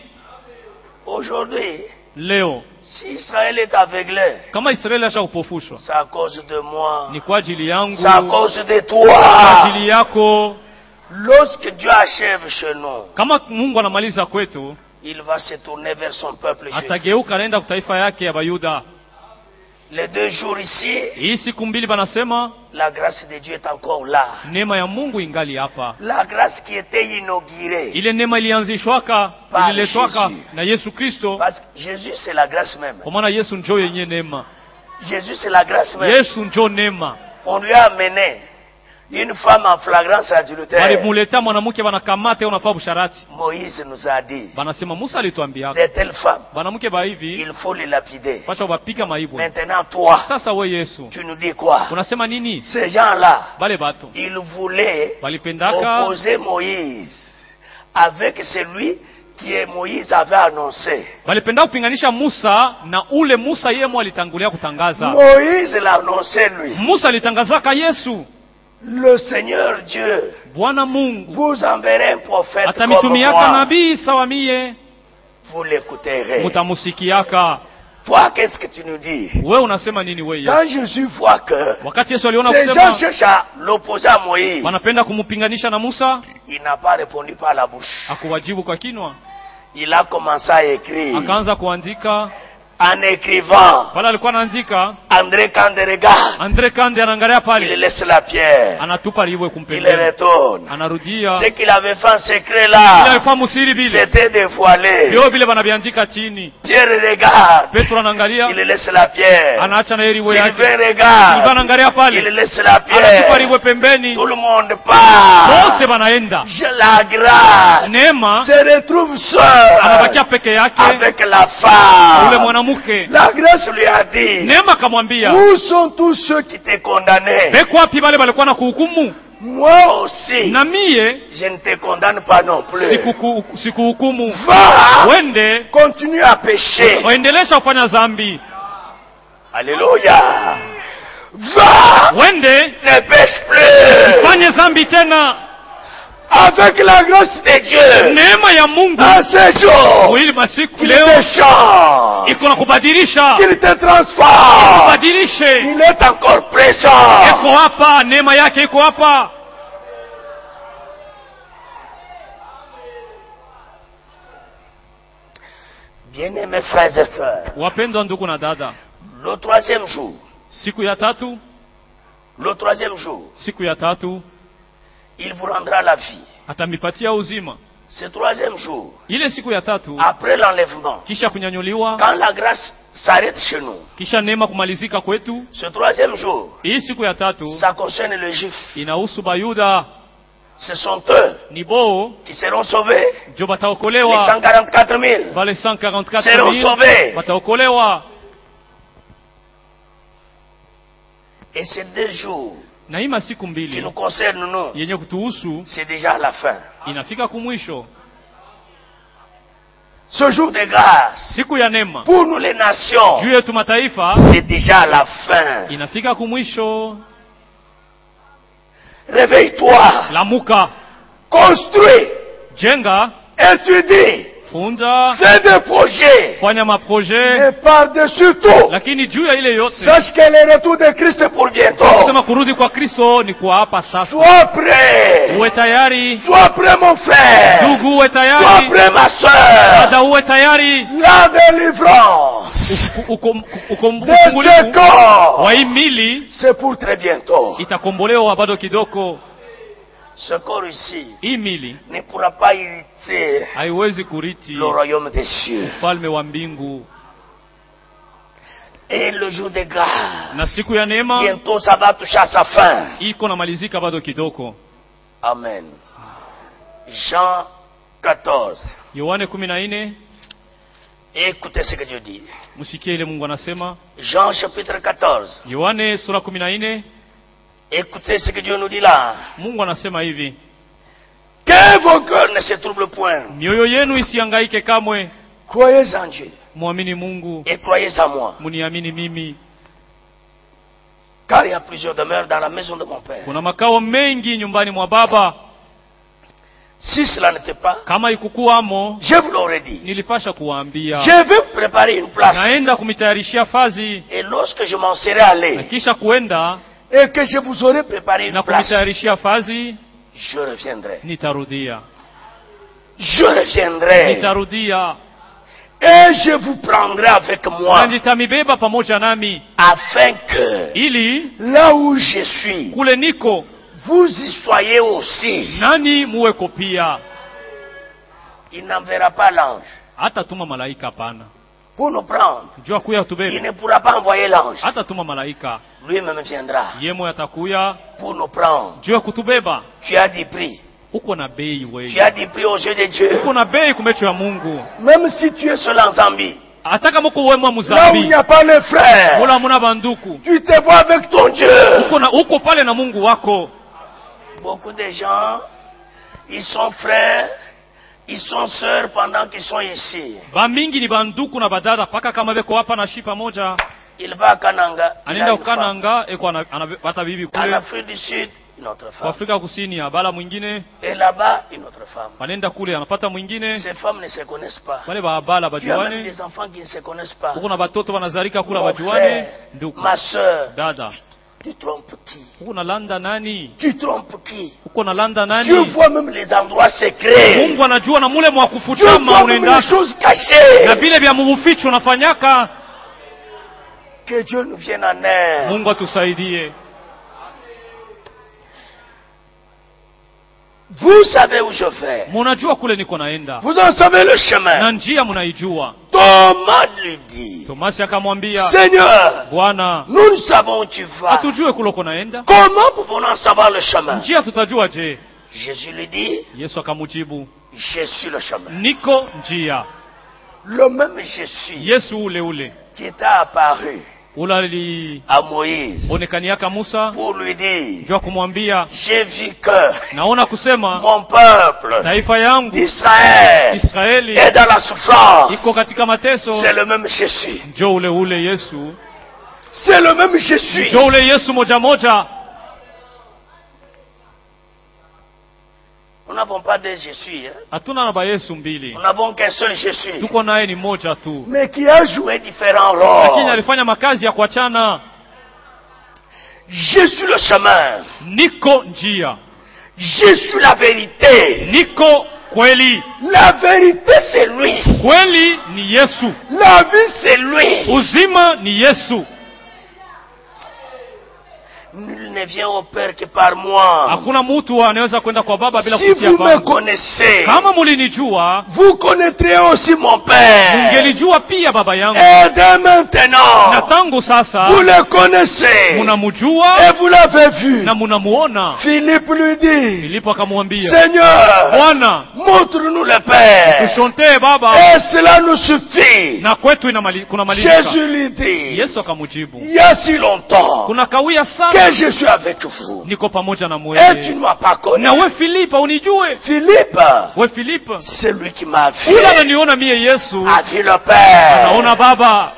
Aujourd'hui. Leo. Si Israël est aveuglé. Kama Israeli ashakupofushwa. C'est à cause de moi. Ni kwa ajili yangu. C'est à cause de toi. Kwa ajili yako. Lorsque Dieu achève chez nous. Kama Mungu anamaliza kwetu. Il va se tourner vers son peuple juif. Atageuka naenda kutaifa yake ya Bayuda. Les deux jours ici. Hii siku mbili banasema la grâce de Dieu est encore là. Neema ya Mungu ingali hapa. La grâce qui était inaugurée. Ile neema ilianzishwaka, ililetwaka na Yesu Kristo. Parce que Jésus c'est la grâce même. Kwa maana Yesu njoo yenye neema. Jésus c'est la grâce même. Yesu njoo neema. On lui a amené une femme en flagrance adultère. Walimuleta mwanamke banakamata unafaa busharati. Moïse nous a dit. Banasema Musa alituambia. De telles femmes. Banamke ba hivi. Il faut les lapider. Pasha ubapika maibu. Maintenant toi. Sasa we Yesu. Tu nous dis quoi? Unasema nini? Ces gens-là. Bale bato. Ils voulaient balipendaka opposer Moïse avec celui que Moïse avait annoncé. Balipenda kupinganisha Musa na ule Musa yeye alitangulia kutangaza. Moïse l'a annoncé lui. Musa alitangazaka Yesu. Le Seigneur Dieu Bwana Mungu vous enverrez un prophète atamitumiaka comme moi. nabii sawa mie. Vous l'écouterez. Mutamusikiaka. Toi, qu'est-ce que tu nous dis? Wewe unasema nini wewe? Quand Jésus voit que wakati Yesu aliona kusema ces gens cherchent à l'opposer à Moïse, wanapenda kumupinganisha na Musa, il n'a pas répondu par la bouche. Akuwajibu kwa kinywa. Il a commencé à écrire. Akaanza kuandika. En écrivant, pale alikuwa anaandika, André Kande regarde. André Kande anaangalia pale. Il laisse la pierre. Anatupa liwe Il kumpembeni. retourne. Anarudia. Ce qu'il avait fait en secret là, c'était dévoilé. Bio vile banabiandika chini. Pierre regarde. Petro anaangalia. Il laisse la pierre. Anaacha na liwe yake. Sylvain regarde. Sylvain anaangalia pale. Il laisse la pierre. Anatupa liwe pembeni. Tout le monde part. Wote banaenda. Je la grâce. Neema se retrouve seul. Anabakia peke yake. Avec la femme. Ule mwanamke. La grâce lui a dit. Neema kamwambia. Où sont tous ceux qui t'ont condamné? Beko wapi wale walikuwa na kuhukumu? Moi aussi. Na mie je ne te condamne pas non plus. Siku sikuhukumu. Va. Wende. Continue à pécher. Waendelesha kufanya dhambi. Alléluia. Va. Wende. Ne pêche plus. Fanye dhambi tena. Avec la grâce de Dieu. Neema ya Mungu. À ce jour. Ili masiku leo. Il te change. Iko na kubadilisha. Il te transforme. Kubadilishe. Il est encore présent. Iko hapa, neema yake iko hapa. Bien-aimés frères et sœurs. Wapendwa ndugu na dada. Le troisième jour. Siku ya tatu. Le troisième jour. Siku ya tatu. Il vous rendra la vie. Atamipatia uzima. Ce troisième jour. Ile siku ya tatu. Après l'enlèvement. Kisha kunyanyuliwa. Quand la grâce s'arrête chez nous. Kisha neema kumalizika kwetu. Ce troisième jour. Hii siku ya tatu. Ça concerne les Juifs. Inahusu Bayuda. Ce sont eux Nibo qui seront sauvés. Jo bataokolewa. Les cent quarante-quatre mille. Vale cent quarante-quatre mille seront sauvés. Bataokolewa. Et ces deux jours. Na hii masiku mbili. Qui nous concerne nous. Yenye kutuhusu. C'est déjà la fin. Inafika kumwisho. Ce jour de grâce. Siku ya neema. Pour nous les nations. Juu yetu mataifa. C'est déjà la fin. Inafika kumwisho. Réveille-toi. Lamuka. Construis. Jenga. Étudie. Funda. Fais des projets. Fanya maprojet. Et par-dessus tout. Lakini juu ya ile yote. Sache que le retour de Christ est pour bientôt. Sema kurudi kwa Kristo ni kwa hapa sasa. Sois prêt. Uwe tayari. Sois prêt mon frère. Ndugu uwe tayari. Sois prêt ma soeur. Dada uwe tayari. La délivrance. Ukombulivu wa hii mili. C'est pour très bientôt. Itakombolewa bado kidogo. Ce corps ici ne pourra pas hériter le royaume des cieux. Et le jour de grâce, bientôt ça va toucher à sa fin. Amen. Jean quatorze. Écoutez ce que Dieu dit. Musikie ile Mungu anasema. Jean chapitre quatorze. Yohane sura kumi na nne. Écoutez ce que Dieu nous dit là. Mungu anasema hivi. Que vos cœurs ne se troublent point. Mioyo yenu isihangaike kamwe. Croyez en Dieu. Muamini Mungu. Et croyez en moi. Muniamini mimi. Car il y a plusieurs demeures dans la maison de mon père. Kuna makao mengi nyumbani mwa Baba. Si cela n'était pas, kama ikukuwamo, je vous l'aurais dit. Nilipasha kuwaambia. Je vais préparer une place. Naenda kumitayarishia fazi. Et lorsque je m'en serai allé, na kisha kuenda, et que je vous aurai préparé une na place, kumitayarishia fazi, je reviendrai. Nitarudia. Je reviendrai. Nitarudia. Et je vous prendrai avec moi. Na nitamibeba pamoja nami. Afin que, ili, là où je suis, kule niko, vous y soyez aussi. Nani muweko pia. Il n'enverra pas l'ange. Hata tuma malaika hapana. Pour nous prendre. Jua kuya tubebe. Il ne pourra pas envoyer l'ange. Hata tuma malaika. Lui-même viendra. Yemo yatakuya. Pour nous prendre. Jua kutubeba. Tu as dit prix. Uko na bei wewe. Tu as dit prix aux yeux de Dieu. Uko na bei kumecho ya Mungu. Même si tu es seul en Zambie. Ataka moko wema muzambi. Là où il n'y a pas les frères. Mula muna banduku. Tu te vois avec ton Dieu. Uko na uko pale na Mungu wako. Beaucoup de gens, ils sont frères, ils sont sœurs pendant qu'ils sont ici. Ba mingi ni banduku na badada paka kama beko hapa na shipa moja. Il va à Kananga. Anaenda Kananga eko anapata bibi kule. En Afrique du Sud, une autre femme. Afrika Kusini abala mwingine. Et là-bas, une autre femme. Anaenda kule anapata mwingine. Ces femmes ne se connaissent pas. Wale ba abala bajuane. Il y a des enfants qui ne se connaissent pas. Kuna batoto wanazalika kula bajuane. Ndugu. Ma sœur. Dada. Tu trompes qui? Uko nalanda nani? Tu trompes qui? Uko nalanda nani? Dieu voit même les endroits secrets. Mungu anajua na mule mwa kufutama unaenda. Les choses cachées. Na vile vya muficho unafanyaka. Que Dieu nous vienne en aide. Mungu atusaidie. Vous savez où je vais. Munajua kule niko naenda. Vous en savez le chemin. Na njia munaijua. Thomas lui dit. Thomas akamwambia, Seigneur, Bwana, nous savons où tu vas. Atujue kule uko naenda. Comment pouvons-nous en savoir le chemin? Njia tutajua je? Jésus lui dit. Yesu akamujibu, je suis le chemin. Niko njia. Le même je suis. Yesu ule ule. Qui est apparu. Ulali à Moïse onekaniaka Musa pour lui dire, jua kumwambia, j'ai vu que naona kusema mon peuple taifa yangu Israël Israeli est dans la souffrance. Iko katika mateso. C'est le même Jésus. Njo ule ule Yesu. C'est le même Jésus. Njo ule Yesu moja moja. Nous n'avons pas deux Jésus. Hatuna na ba Yesu mbili. Nous n'avons qu'un seul Jésus. Tuko naye ni moja tu. Mais qui a joué différents rôles. Lakini alifanya makazi ya kuachana. Je suis le chemin. Niko njia. Je suis la vérité. Niko kweli. La vérité c'est lui. Kweli ni Yesu. La vie c'est lui. Uzima ni Yesu. Nul ne vient au Père que par moi. Hakuna mtu anaweza kwenda kwa Baba bila kupitia kwangu. Si vous me connaissez, kama mulinijua, vous connaîtrez aussi mon Père. Mungelijua pia Baba yangu. Et dès maintenant, na tangu sasa, vous le connaissez. Munamujua, et vous l'avez vu. Na munamuona. Philippe lui dit, Philippe akamwambia, Seigneur, Bwana, montre-nous le Père. Tushonte Baba. Et cela nous suffit. Na kwetu kunamalika. Jésus lui dit, Yesu akamujibu, il y a si longtemps, kuna kawia sana, je suis avec vous. Niko pamoja na mwewe. Et tu ne m'as pas connu. Na we Philippe unijue. Philippe. We Philippe. C'est lui qui m'a vu. Ula ananiona mie Yesu. A vu le Père. Anaona Baba.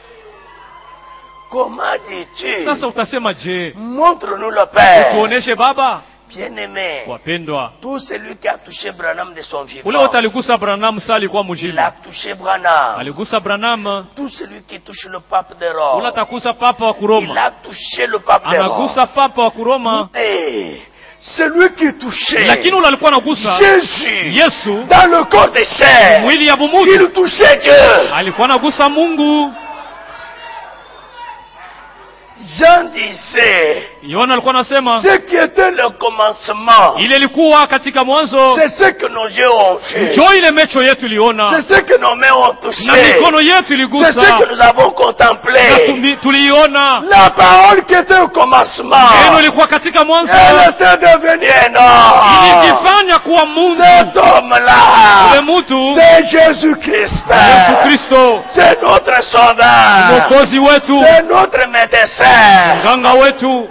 Comment dis-tu? Sasa utasema je? Montre-nous le Père. Tuoneshe Baba. Bien-aimé, wapendwa, tout celui qui a touché Branham de son vivant, ule wote aligusa Branham sali kwa mujini, il a touché Branham. Aligusa Branham. Tout celui qui touche le pape de Rome, ule atakusa papa wa Kuroma, il a touché le pape de Rome. Anagusa papa wa Kuroma. Eh, celui qui touchait, lakini ule alikuwa anagusa Jésus, Yesu, dans le corps des chair, mwili ya bumutu, il touchait Dieu. Alikuwa anagusa Mungu. Jean disait, Yohana alikuwa anasema, ce qui était le commencement, ile ilikuwa katika mwanzo, c'est ce que nos yeux ont vu, njoo ile macho yetu iliona, c'est ce que nos mains ont touché, na mikono yetu iligusa, c'est ce que nous avons contemplé, na tuliona. La parole qui était au commencement, neno ilikuwa katika mwanzo, elle était devenue un homme, ilijifanya kuwa Mungu. Cet homme-là, ule mtu, c'est Jésus-Christ, Yesu Kristo, c'est notre sauveur, Mwokozi wetu, c'est notre médecin, mganga wetu.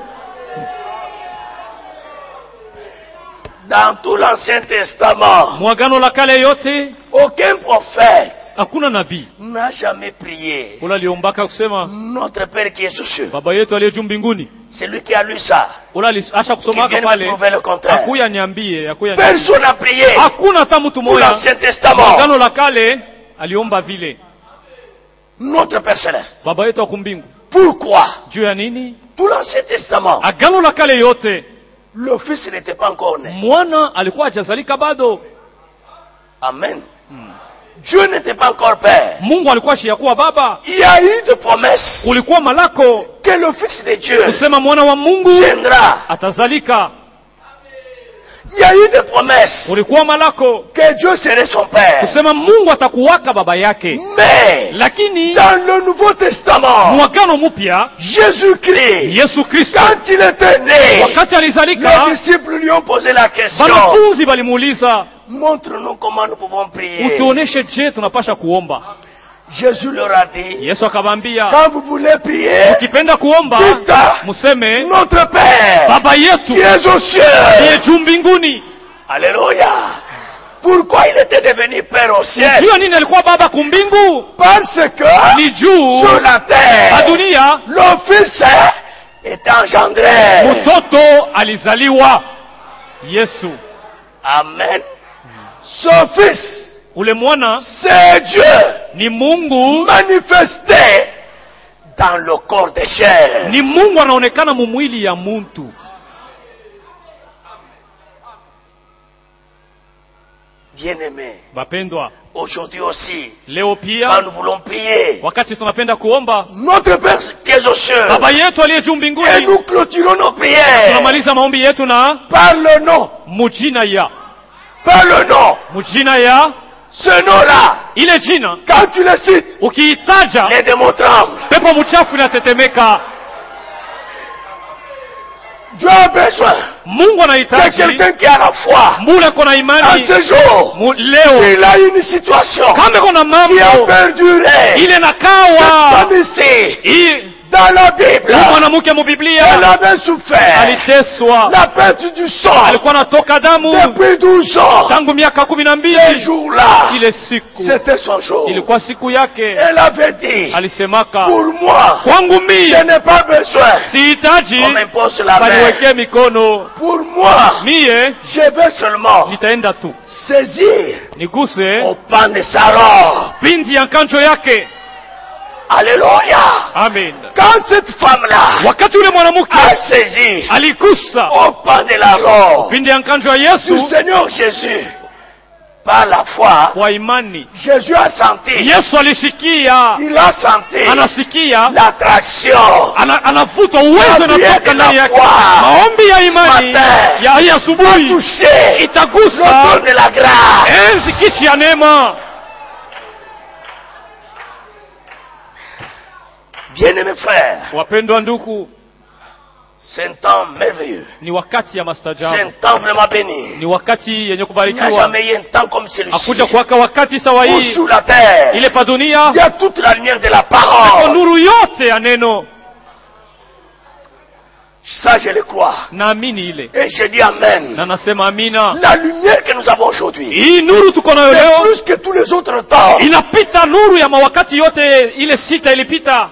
Dans tout l'Ancien Testament, mwagano la kale yote, aucun prophète hakuna nabii n'a jamais prié, ula liombaka kusema, notre Père qui est sur cieux, baba yetu aliye juu mbinguni. C'est lui qui a lu ça, ula asha kusomaka pale, hakuya niambie, hakuya niambie. Personne n'a prié, hakuna hata mtu mmoja. L'Ancien Testament, mwagano la kale aliomba vile. Notre Père Céleste, baba yetu wa kumbingu. Pourquoi? Juu ya nini? Tout l'Ancien Testament, agano la kale yote, le fils n'était pas encore né, mwana alikuwa hajazalika bado. Amen. hmm. Dieu n'était pas encore père, Mungu alikuwa shiyakuwa baba. Il y a eu de promesses, ulikuwa malako que le fils de Dieu kusema mwana wa Mungu viendra, atazalika. Il y a eu des promesses, ulikuwa malako que Dieu serait son père, kusema Mungu atakuwaka baba yake. Mais lakini dans le Nouveau Testament, mwagano mpya, Jésus-Christ, Yesu Kristo, quand il était né, wakati alizalika, les disciples lui ont posé la question, wanafunzi walimuuliza, montre-nous comment nous pouvons prier. utuoneshe je tunapasha kuomba. Jésus leur a dit, Yesu akamwambia, quand vous voulez prier, ukipenda kuomba, museme, notre Père, baba yetu qui est aux cieux, ndiye juu mbinguni. Alléluia. Pourquoi il était devenu Père au ciel? Juu nini alikuwa baba kumbingu? Parce que ni juu sur la terre, dunia, le fils est engendré, mtoto alizaliwa, Yesu. Amen. Son fils, ule mwana, c'est Dieu, ni Mungu manifesté dans le corps de chair, ni Mungu anaonekana mumwili ya muntu. Bien-aimé, bapendwa, aujourd'hui aussi, leo pia, quand nous voulons prier, wakati tunapenda kuomba, notre Père qui est aux cieux, baba yetu aliye juu mbinguni, et nous clôturons nos prières, tunamaliza maombi yetu na par le nom, mujina ya, par le nom, mujina ya, ce nom-là, ile jina, quand tu le cites, ukiitaja, les démons tremblent, pepo mchafu inatetemeka. Dieu a besoin, Mungu anahitaji, c'est quelqu'un qui a la foi, mule kona imani, en ce jour, leo, il a une situation, kama kona mambo, qui a perduré, ile nakawa, ici, dans la Bible, mwanamke mu Biblia, elle avait souffert, aliteswa, la perte du sang, alikuwa anatoka damu, depuis douze ans, tangu miaka kumi na mbili, ce jour-là, ile siku, c'était son jour, ilikuwa siku yake, elle avait dit, alisemaka, pour moi, kwangu mimi, je n'ai pas besoin, sihitaji, on m'impose la main, baniweke mikono, pour moi, mie, je vais seulement, nitaenda tu, saisir, niguse, au pan de sa robe, pindi ya nkanjo yake. Alléluia. Amen. Quand cette femme-là, wakati ule mwanamke a saisi, alikusa, au pan de la robe, pindi ya nkanjo ya Yesu, du Seigneur Jésus, par la foi, kwa imani, Jésus a senti, Yesu alisikia, il a senti, anasikia, l'attraction, ana, anavuta uwezo na toka ndani yake. Maombi ya imani ya hii asubuhi itagusa le don de la grâce, enzi kishi ya neema. Bien-aimés frères, wapendwa ndugu, c'est un temps merveilleux, ni wakati ya c'est mastajabu, un temps vraiment béni, ni wakati yenye il n'y a kubarikiwa. jamais eu un temps comme celui-ci, Akuja kuwaka wakati sawa où hii, sous la terre, ile pa dunia, il y a toute la lumière de la kwa parole, nuru yote ya neno. ça je le crois, Naamini ile, et je dis amen. na nasema amina. La lumière que nous avons aujourd'hui, Hii nuru tuko nayo c'est leo plus que tous les autres temps, inapita nuru ya mawakati yote ile sita ilipita.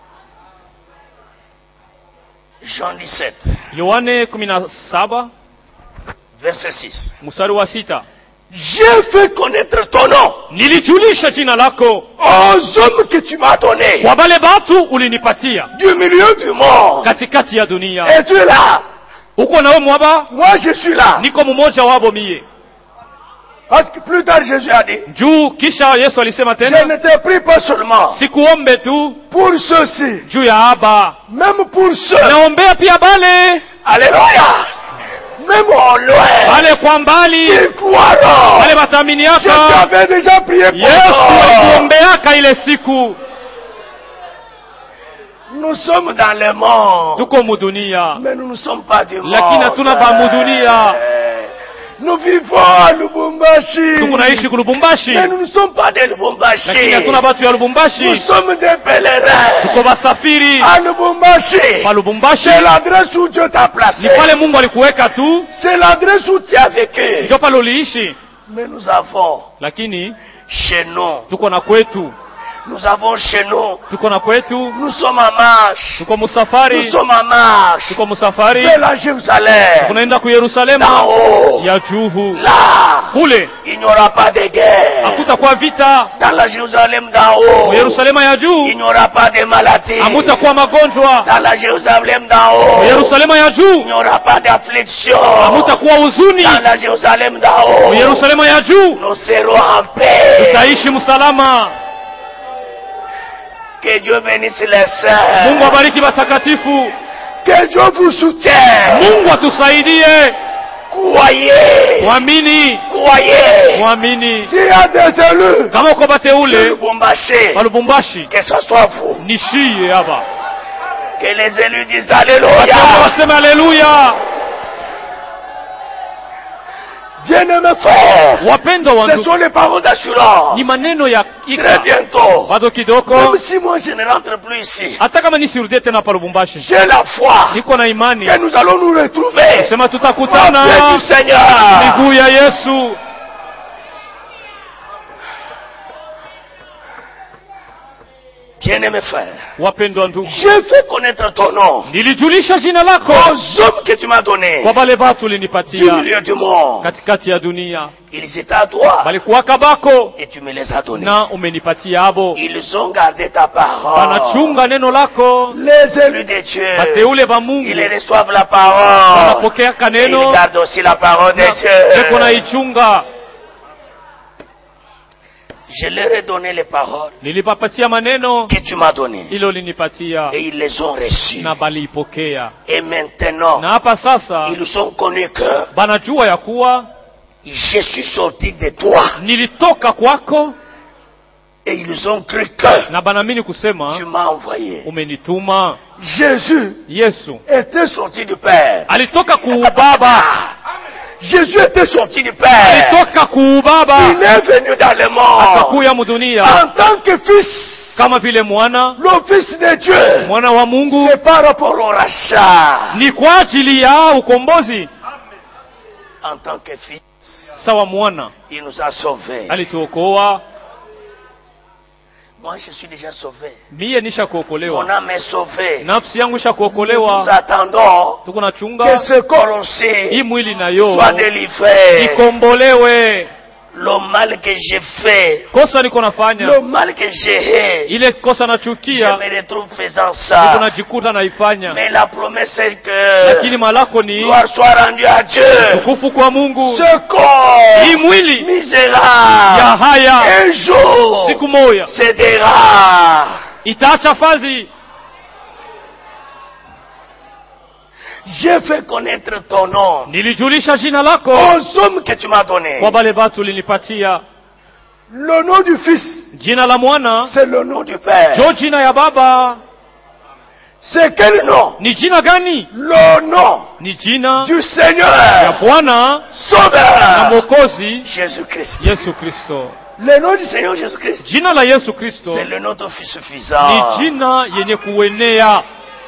Jean dix-sept, Yohane kumi na saba verset six. mstari wa sita. J'ai fait connaître ton nom Nilijulisha jina lako aux hommes que tu m'as donné kwa bale batu ulinipatia du milieu du monde. katikati ya dunia. Et tu es là. Uko na wewe mwaba, Moi je suis là. niko mmoja wabo mie. Parce que plus tard Jésus a dit, juu kisha Yesu alisema tena, je ne te prie pas seulement sikuombe tu pour ceux-ci, juu ya haba, même pour ceux, naombea pia bale, alléluia, même au loin, bale kwa mbali, qui croiront, bale bataminiaka, je t'avais déjà prié pour Yesu alikuombeaka ile siku. Nous sommes dans le monde, tuko mudunia, mais nous ne sommes pas du monde, lakini hatuna ba mudunia. Nous vivons à Lubumbashi. Tunaishi ku Lubumbashi. Mais nous ne sommes pas des Lubumbashi. Lakini hatuna batu ya Lubumbashi. Nous sommes des pèlerins. Tuko basafiri. À Lubumbashi. Pa Lubumbashi. C'est l'adresse où Dieu t'a placé. Ni pale Mungu alikuweka tu. C'est l'adresse où tu as vécu. Ndio pale uliishi. Mais nous avons, lakini chez nous, tuko na kwetu. Nous avons chez nous, tuko na kwetu, nous sommes en marche, tuko musafari, nous sommes en marche, tuko musafari, vers la Jérusalem, tunaenda ku Yerusalemu, d'en haut, ya juu, là, kule, il n'y aura pas de guerre, hakutakuwa vita, dans la Jérusalem d'en haut, Yerusalemu ya juu, il n'y aura pas de maladie, hakutakuwa magonjwa, dans la Jérusalem d'en haut, Yerusalemu ya juu, il n'y aura pas d'affliction, hakutakuwa huzuni, dans la Jérusalem d'en haut, Yerusalemu ya juu, nous serons en paix, tutaishi msalama. Que Dieu bénisse les saints. Mungu abariki watakatifu. Que Dieu vous soutienne. Mungu atusaidie. Croyez. Muamini. Croyez. Muamini. S'il y a des élus, kama uko bateule, Lubumbashi, Lubumbashi, que ce soit vous. Nishie hapa. Que les élus disent alléluia. Waseme alléluia. Bien-aimés frères, wapendwa wangu, ce sont les paroles d'assurance. Ni maneno ya très bientôt. Bado kidogo. Même si moi je ne rentre plus ici. Hata kama nisirudie tena hapa Lubumbashi. J'ai la foi. Niko na imani. Que nous allons nous retrouver. Sema tutakutana. Au pied du Seigneur. Miguu ya Yesu. Bien-aimés frères, wapendwa ndugu, je fais connaître ton nom. Nilijulisha jina lako aux hommes que tu m'as donné. Kwa bale batu du ulinipatia milieu du monde. katikati ya dunia. Ils étaient à toi. Balikuwa kabako Et tu me les as donnés. na umenipatia abo. Ils ont gardé ta parole. Wanachunga neno lako. Les élus de Dieu, bateule ba Mungu, ils reçoivent la parole. wanapokea kaneno. Ils gardent aussi la parole de Dieu. Niko na ichunga. Je leur ai donné les paroles Nilipapatia maneno que tu m'as donné. ilo linipatia. Et ils les ont reçues. Na baliipokea. Et maintenant, na hapa sasa ils ont connu que banajua ya kuwa je suis sorti de toi. Nilitoka kwako. Et ils ont cru que na banamini kusema tu m'as envoyé. Umenituma. Jésus Yesu était sorti du Père. Alitoka kuubaba. Jésus était sorti du Père. Alitoka kuubaba. Il est venu dans le monde. Akakuya mudunia. En tant que fils. Kama vile mwana. Le fils de Dieu. Mwana wa Mungu. C'est par rapport au rachat. Ni kwa ajili ya ukombozi. En tant que fils. Sawa mwana. Il nous a sauvés. Alituokoa. Moi je suis déjà sauvé. Mie nisha kuokolewa. Mon âme est sauvée. Nafsi yangu isha kuokolewa. Nous attendons tuko na chunga que ce corps aussi hii mwili nayo soit délivré. Ikombolewe. Le mal que j'ai fait, kosa niko nafanya, le mal que j'ai, ile kosa nachukia, je me retrouve faisant ça. niko najikuta naifanya. Mais la promesse est que lakini malako ni gloire soit rendue à Dieu. Tukufu kwa Mungu. Ce corps hii mwili misérable ya haya un jour siku moja cédera. Itaacha fazi. J'ai fait connaître ton nom. Nilijulisha jina lako aux hommes que tu m'as donné. Kwa bale batu ulinipatia. Le nom du fils, jina la mwana, c'est le nom du père. Jo jina ya baba. C'est quel nom? Ni jina gani? Le nom ni jina du Seigneur, ya Bwana Sauveur na Mwokozi Jésus-Christ. Yesu Kristo. Le nom du Seigneur Jésus-Christ, jina la Yesu Kristo, c'est le nom suffisant. Ni jina yenye kuenea.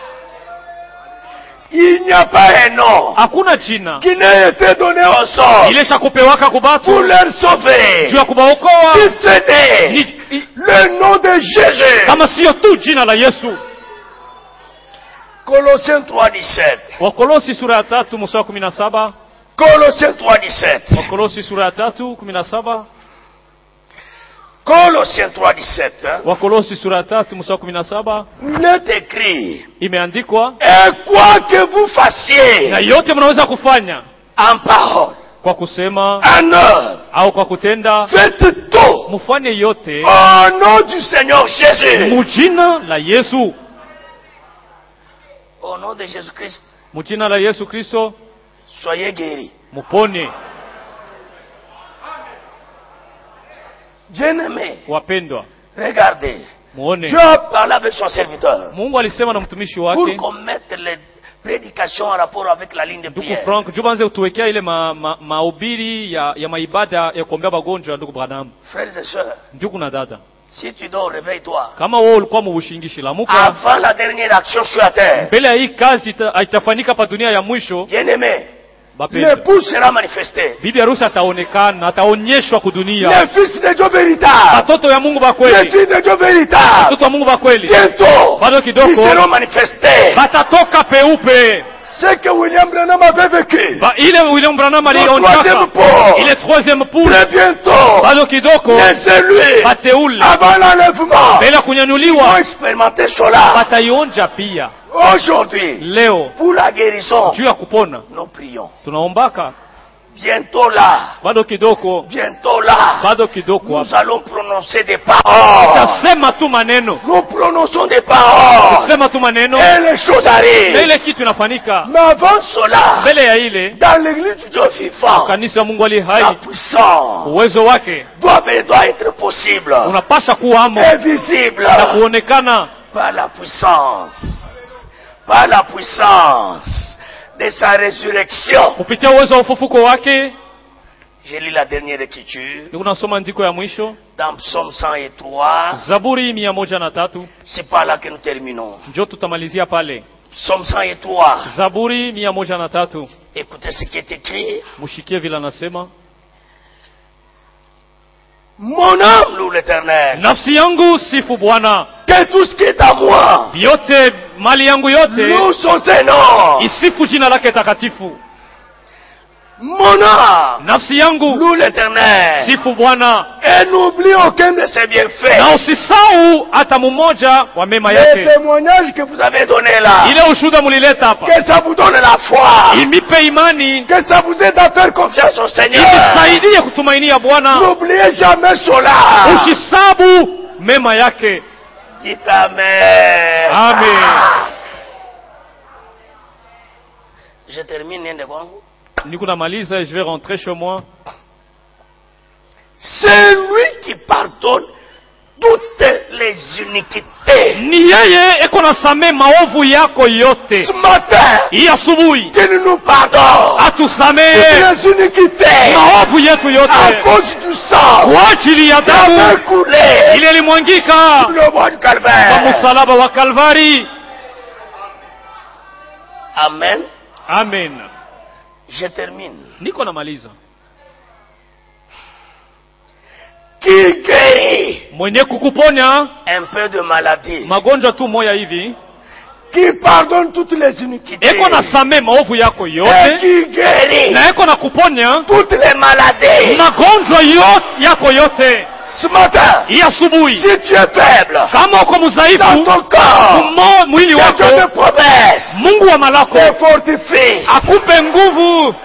Il n'y a pas un nom hakuna jina qui n'a été donné au sort ilesha kupewaka kubatu pour leur sauver, juu ya kubaokoa, si ce n'est le nom de Jésus, kama sio tu jina la Yesu. Colossiens trois dix-sept. Wakolosi sura ya tatu mstari wa kumi na saba. Colossiens trois dix-sept. Wakolosi sura ya tatu kumi na saba. Colossiens trois dix-sept. Wakolosi sura ya tatu mstari wa kumi na saba. Il est écrit, imeandikwa, et quoi que vous fassiez, na yote mnaweza kufanya en parole, kwa kusema, en œuvre, au kwa kutenda, faites tout mufanye yote au nom du Seigneur Jésus. Mujina la Yesu. Au nom de Jésus-Christ. Mujina la Yesu Kristo. Soyez guéris. Mupone. Bien-aimés, wapendwa, regardez. Muone. Dieu a parlé avec son serviteur. Mungu alisema na mtumishi wake. Pour qu'on mette les prédications en rapport avec la ligne de prière. Ndugu Frank, jubanze utuwekea ile mahubiri ma, ma ya, ya maibada ya kuombea wagonjwa ya ndugu Branham. Frères et sœurs. Ndugu na dada. Si tu dors, réveille-toi. Kama wewe ulikuwa mubushingishi lamuka. Avant la dernière action sur la terre. Mbele ya hii kazi ita, itafanyika pa dunia ya mwisho. Bien-aimé. L'époux sera manifesté. Bibi harusi ataonekana, ataonyeshwa kudunia. Les fils de Dieu véritable. Watoto ya Mungu wa kweli. Les filles de Dieu véritable. Watoto wa Mungu wa kweli. Bientôt. Bado kidogo. Ils seront manifestés. Batatoka peupe. Ce que William Branham avait vécu. Ba ile William Branham alionjaka. Il est troisième poule. Très bientôt. Bado kidogo. Laissez-lui. Bateule. Avant l'enlèvement. Bila kunyanyuliwa. Ils expérimenter cela. Bataionja pia. Aujourd'hui, leo, pour la guérison, juu ya kupona, nous prions. Tunaombaka. Bientôt là, bado kidogo, bientôt là, bado kidogo, nous allons prononcer des paroles. Tasema tu maneno. Nous prononçons des paroles. Tasema tu maneno. Et les choses arrivent. Na ile kitu inafanyika. Mais avant cela, mbele ya ile, dans l'église du Dieu vivant, kanisa ya Mungu ali hai, sa puissance, uwezo wake doit, doit être possible. Unapasha kuwamo. Et visible. Na kuonekana. Par la puissance. Par la puissance de sa résurrection. Kupitia uwezo wa ufufuko wake. Je lis la dernière écriture. Tunasoma andiko ya mwisho. Dans Psaume cent et trois. Zaburi mia moja na tatu. C'est pas là que nous terminons. Ndio tutamalizia pale. Psaume cent et trois. Zaburi mia moja na tatu. Écoutez ce qui est écrit. Mushikie vile anasema. Mon âme loue l'Éternel. Nafsi yangu sifu Bwana. Que tout ce qui est à moi. Yote mali yangu yote. Loue son nom. Isifu jina lake takatifu. Mon âme. Nafsi yangu loue l'Éternel. Sifu Bwana. Et n'oublie aucun de ses bienfaits. Na usisahau hata mmoja wa mema yake. Les témoignages que vous avez donné là. Ile ushuhuda mulileta hapa. Que ça vous donne la foi. Imipe imani. Que ça vous aide à faire confiance au Seigneur. Imisaidie kutumainia Bwana. N'oubliez jamais cela. Usisabu mema yake. Dites amen. Amen. Je termine niende kwangu. Niko namaliza et je vais rentrer chez moi. C'est lui qui pardonne toutes les iniquités. Ni yeye eko nasamehe maovu yako yote. Ce matin, hii asubuhi, qu'il nous pardonne atusamehe toutes les iniquités maovu yetu yote à cause du sang kwa ajili ya damu coulé ile ilimwangika sur le bois du Calvaire. Kwa msalaba wa Kalvari. Amen. Amen. Je termine. Niko namaliza. Qui guérit mwenye kukuponya un peu de maladie, magonjwa tu moya hivi, qui pardonne toutes les iniquités, eko nasamehe maovu yako yote, et qui guérit na eko nakuponya toutes les maladies, magonjwa yote yako yote. Ce matin, hii asubuhi, si tu es faible, kama uko mzaifu dans ton corps, mwili wako, Dieu te promesse, Mungu wa malako te fortifie, akupe nguvu.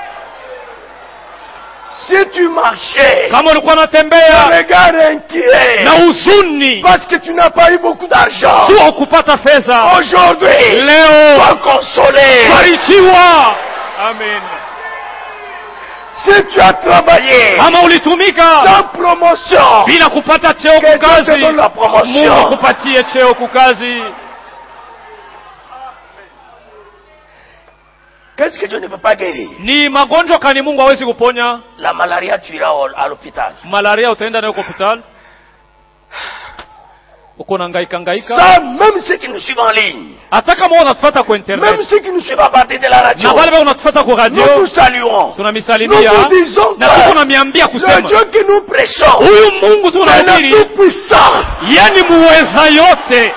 Si tu marchais, kama ulikuwa unatembea le regard inquiet, na huzuni parce que tu n'as pas eu beaucoup d'argent, sio kupata fedha, aujourd'hui, leo sois consolé. barikiwa. Amen. Si tu as travaillé kama ulitumika sans promotion, bila kupata cheo kukazi, Mungu akupatie cheo kukazi. Qu'est-ce que Dieu ne peut pas guérir? Ni magonjwa kani Mungu hawezi kuponya? La malaria, tu iras à l'hôpital. Malaria utaenda nayo kwa hospitali. Uko na ngaika ngaika. Ça, même ceux qui nous suivent en ligne. Hata kama unatufuata kwa internet. Même ceux qui nous suivent à partir de la radio. Na wale ambao unatufuata kwa radio. Nous nous saluons. Tunamisalimia. Nous nous disons na tuko namiambia kusema. Le Dieu que nous prêchons. Huyu Mungu tunahubiri. C'est le tout puissant. Yani muweza yote.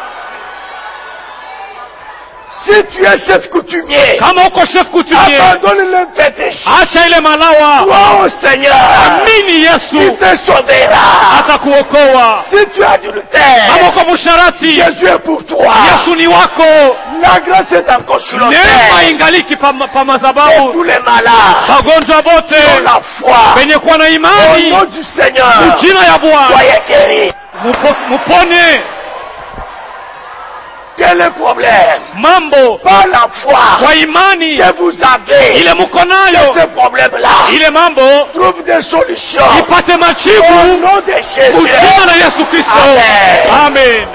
Si tu es chef coutumier, kama uko chef coutumier, abandonne le fétiche. Acha ile malawa. Crois au Seigneur. Amini Yesu. Il te sauvera. Atakuokoa. Si tu es adultère, kama uko musharati, Jésus est pour toi. Yesu ni wako. La grâce est encore sur l'autel. Neema ingaliki pa, pa mazabahu. Et tous les malades. Wagonjwa bote. Dans la foi. Benye kuwa na imani. Au nom du Seigneur. Mujina ya Bwana. Soyez guéris. Mupone. Quel est le problème? Mambo. Par la foi. Kwa imani. Que vous avez. Ile mukonayo. Que ce problème-là. Ile mambo. Trouve des solutions. Ipate majibu. Au nom de Jésus. Mujina na Yesu Kristo. Amen. Amen.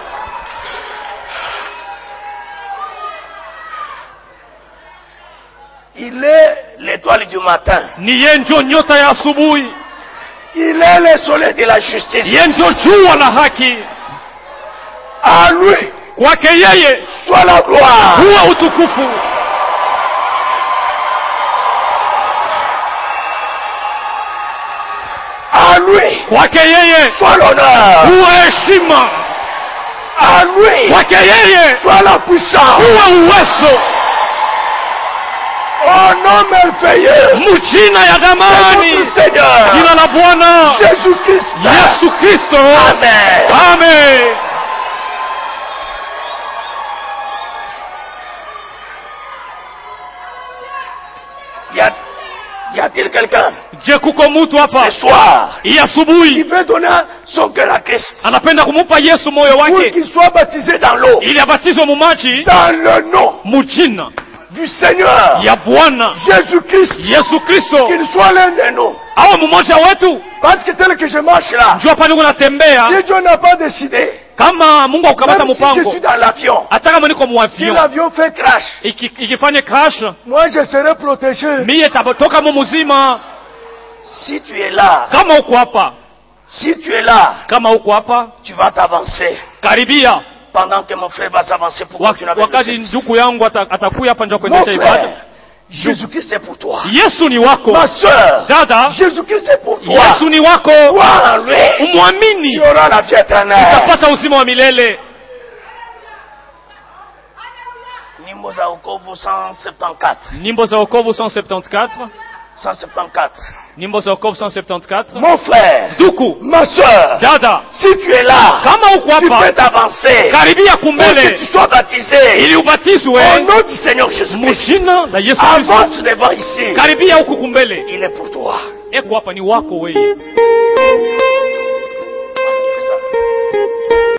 Il est l'étoile du matin. Ni yenjo nyota ya asubuhi. Il est le soleil de la justice. Yenjo jua la haki. À lui. Kwake yeye. Soit la gloire. Huwa utukufu. À lui. Kwake yeye. Soit l'honneur. Huwa heshima. À lui. Kwake yeye. Soit la puissance. Huwa uwezo. Oh nom merveilleux. Mujina ya damani. Seigneur. Jina la Bwana. Jésus Christ. Yesu Kristo. Amen. Amen. Y a, y a-t-il quelqu'un? Je kuko mutu hapa. Ce soir. Hii asubuhi. Il veut donner son cœur à Christ. Anapenda kumupa Yesu moyo Pour wake. qu'il soit baptisé dans l'eau. Ili abatizwe mu maji. Dans le nom. Mujina. Du Seigneur. Ya Bwana. Jésus-Christ. Yesu Kristo. Qu'il soit l'un de nous. Awe mmoja wetu. Parce que tel que je marche là. Njoo hapa niko natembea. Si Dieu n'a pas décidé. Kama Mungu akamata mpango. Si je suis dans l'avion. Hata kama niko mu avion. Si l'avion fait crash. Iki, ikifanya crash. Moi je serai protégé. Mie tabotoka mu mzima. Si tu es là. Kama uko hapa. Si tu es là. Kama uko hapa. Tu vas t'avancer. Karibia. Pendant que mon frère va s'avancer pour continuer avec wakati ndugu yangu atakuya hapa ndio kuendesha ibada. Jésus-Christ c'est pour toi. Yesu ni wako. Ma sœur. Dada. Jésus-Christ c'est pour toi. Yesu ni wako. Crois en lui. Umwamini. Tu auras la vie éternelle. Utapata uzima wa milele. Nyimbo za wokovu cent soixante-quatorze. Nyimbo za wokovu cent soixante-quatorze. cent soixante-quatorze. Nyimbo za wokovu cent soixante-quatorze. Mon frère. Duku. Ma sœur. Dada. Si tu es là. Kama uko hapa. Tu peux t'avancer. Karibia kumbele. Pour que tu sois baptisé. Ili ubatizwe. Au nom du Seigneur Jésus-Christ. Mujina la Yesu Kristo. Avance devant ici. Karibia huku kumbele. Il est pour toi. Eko hapa ni wako wewe.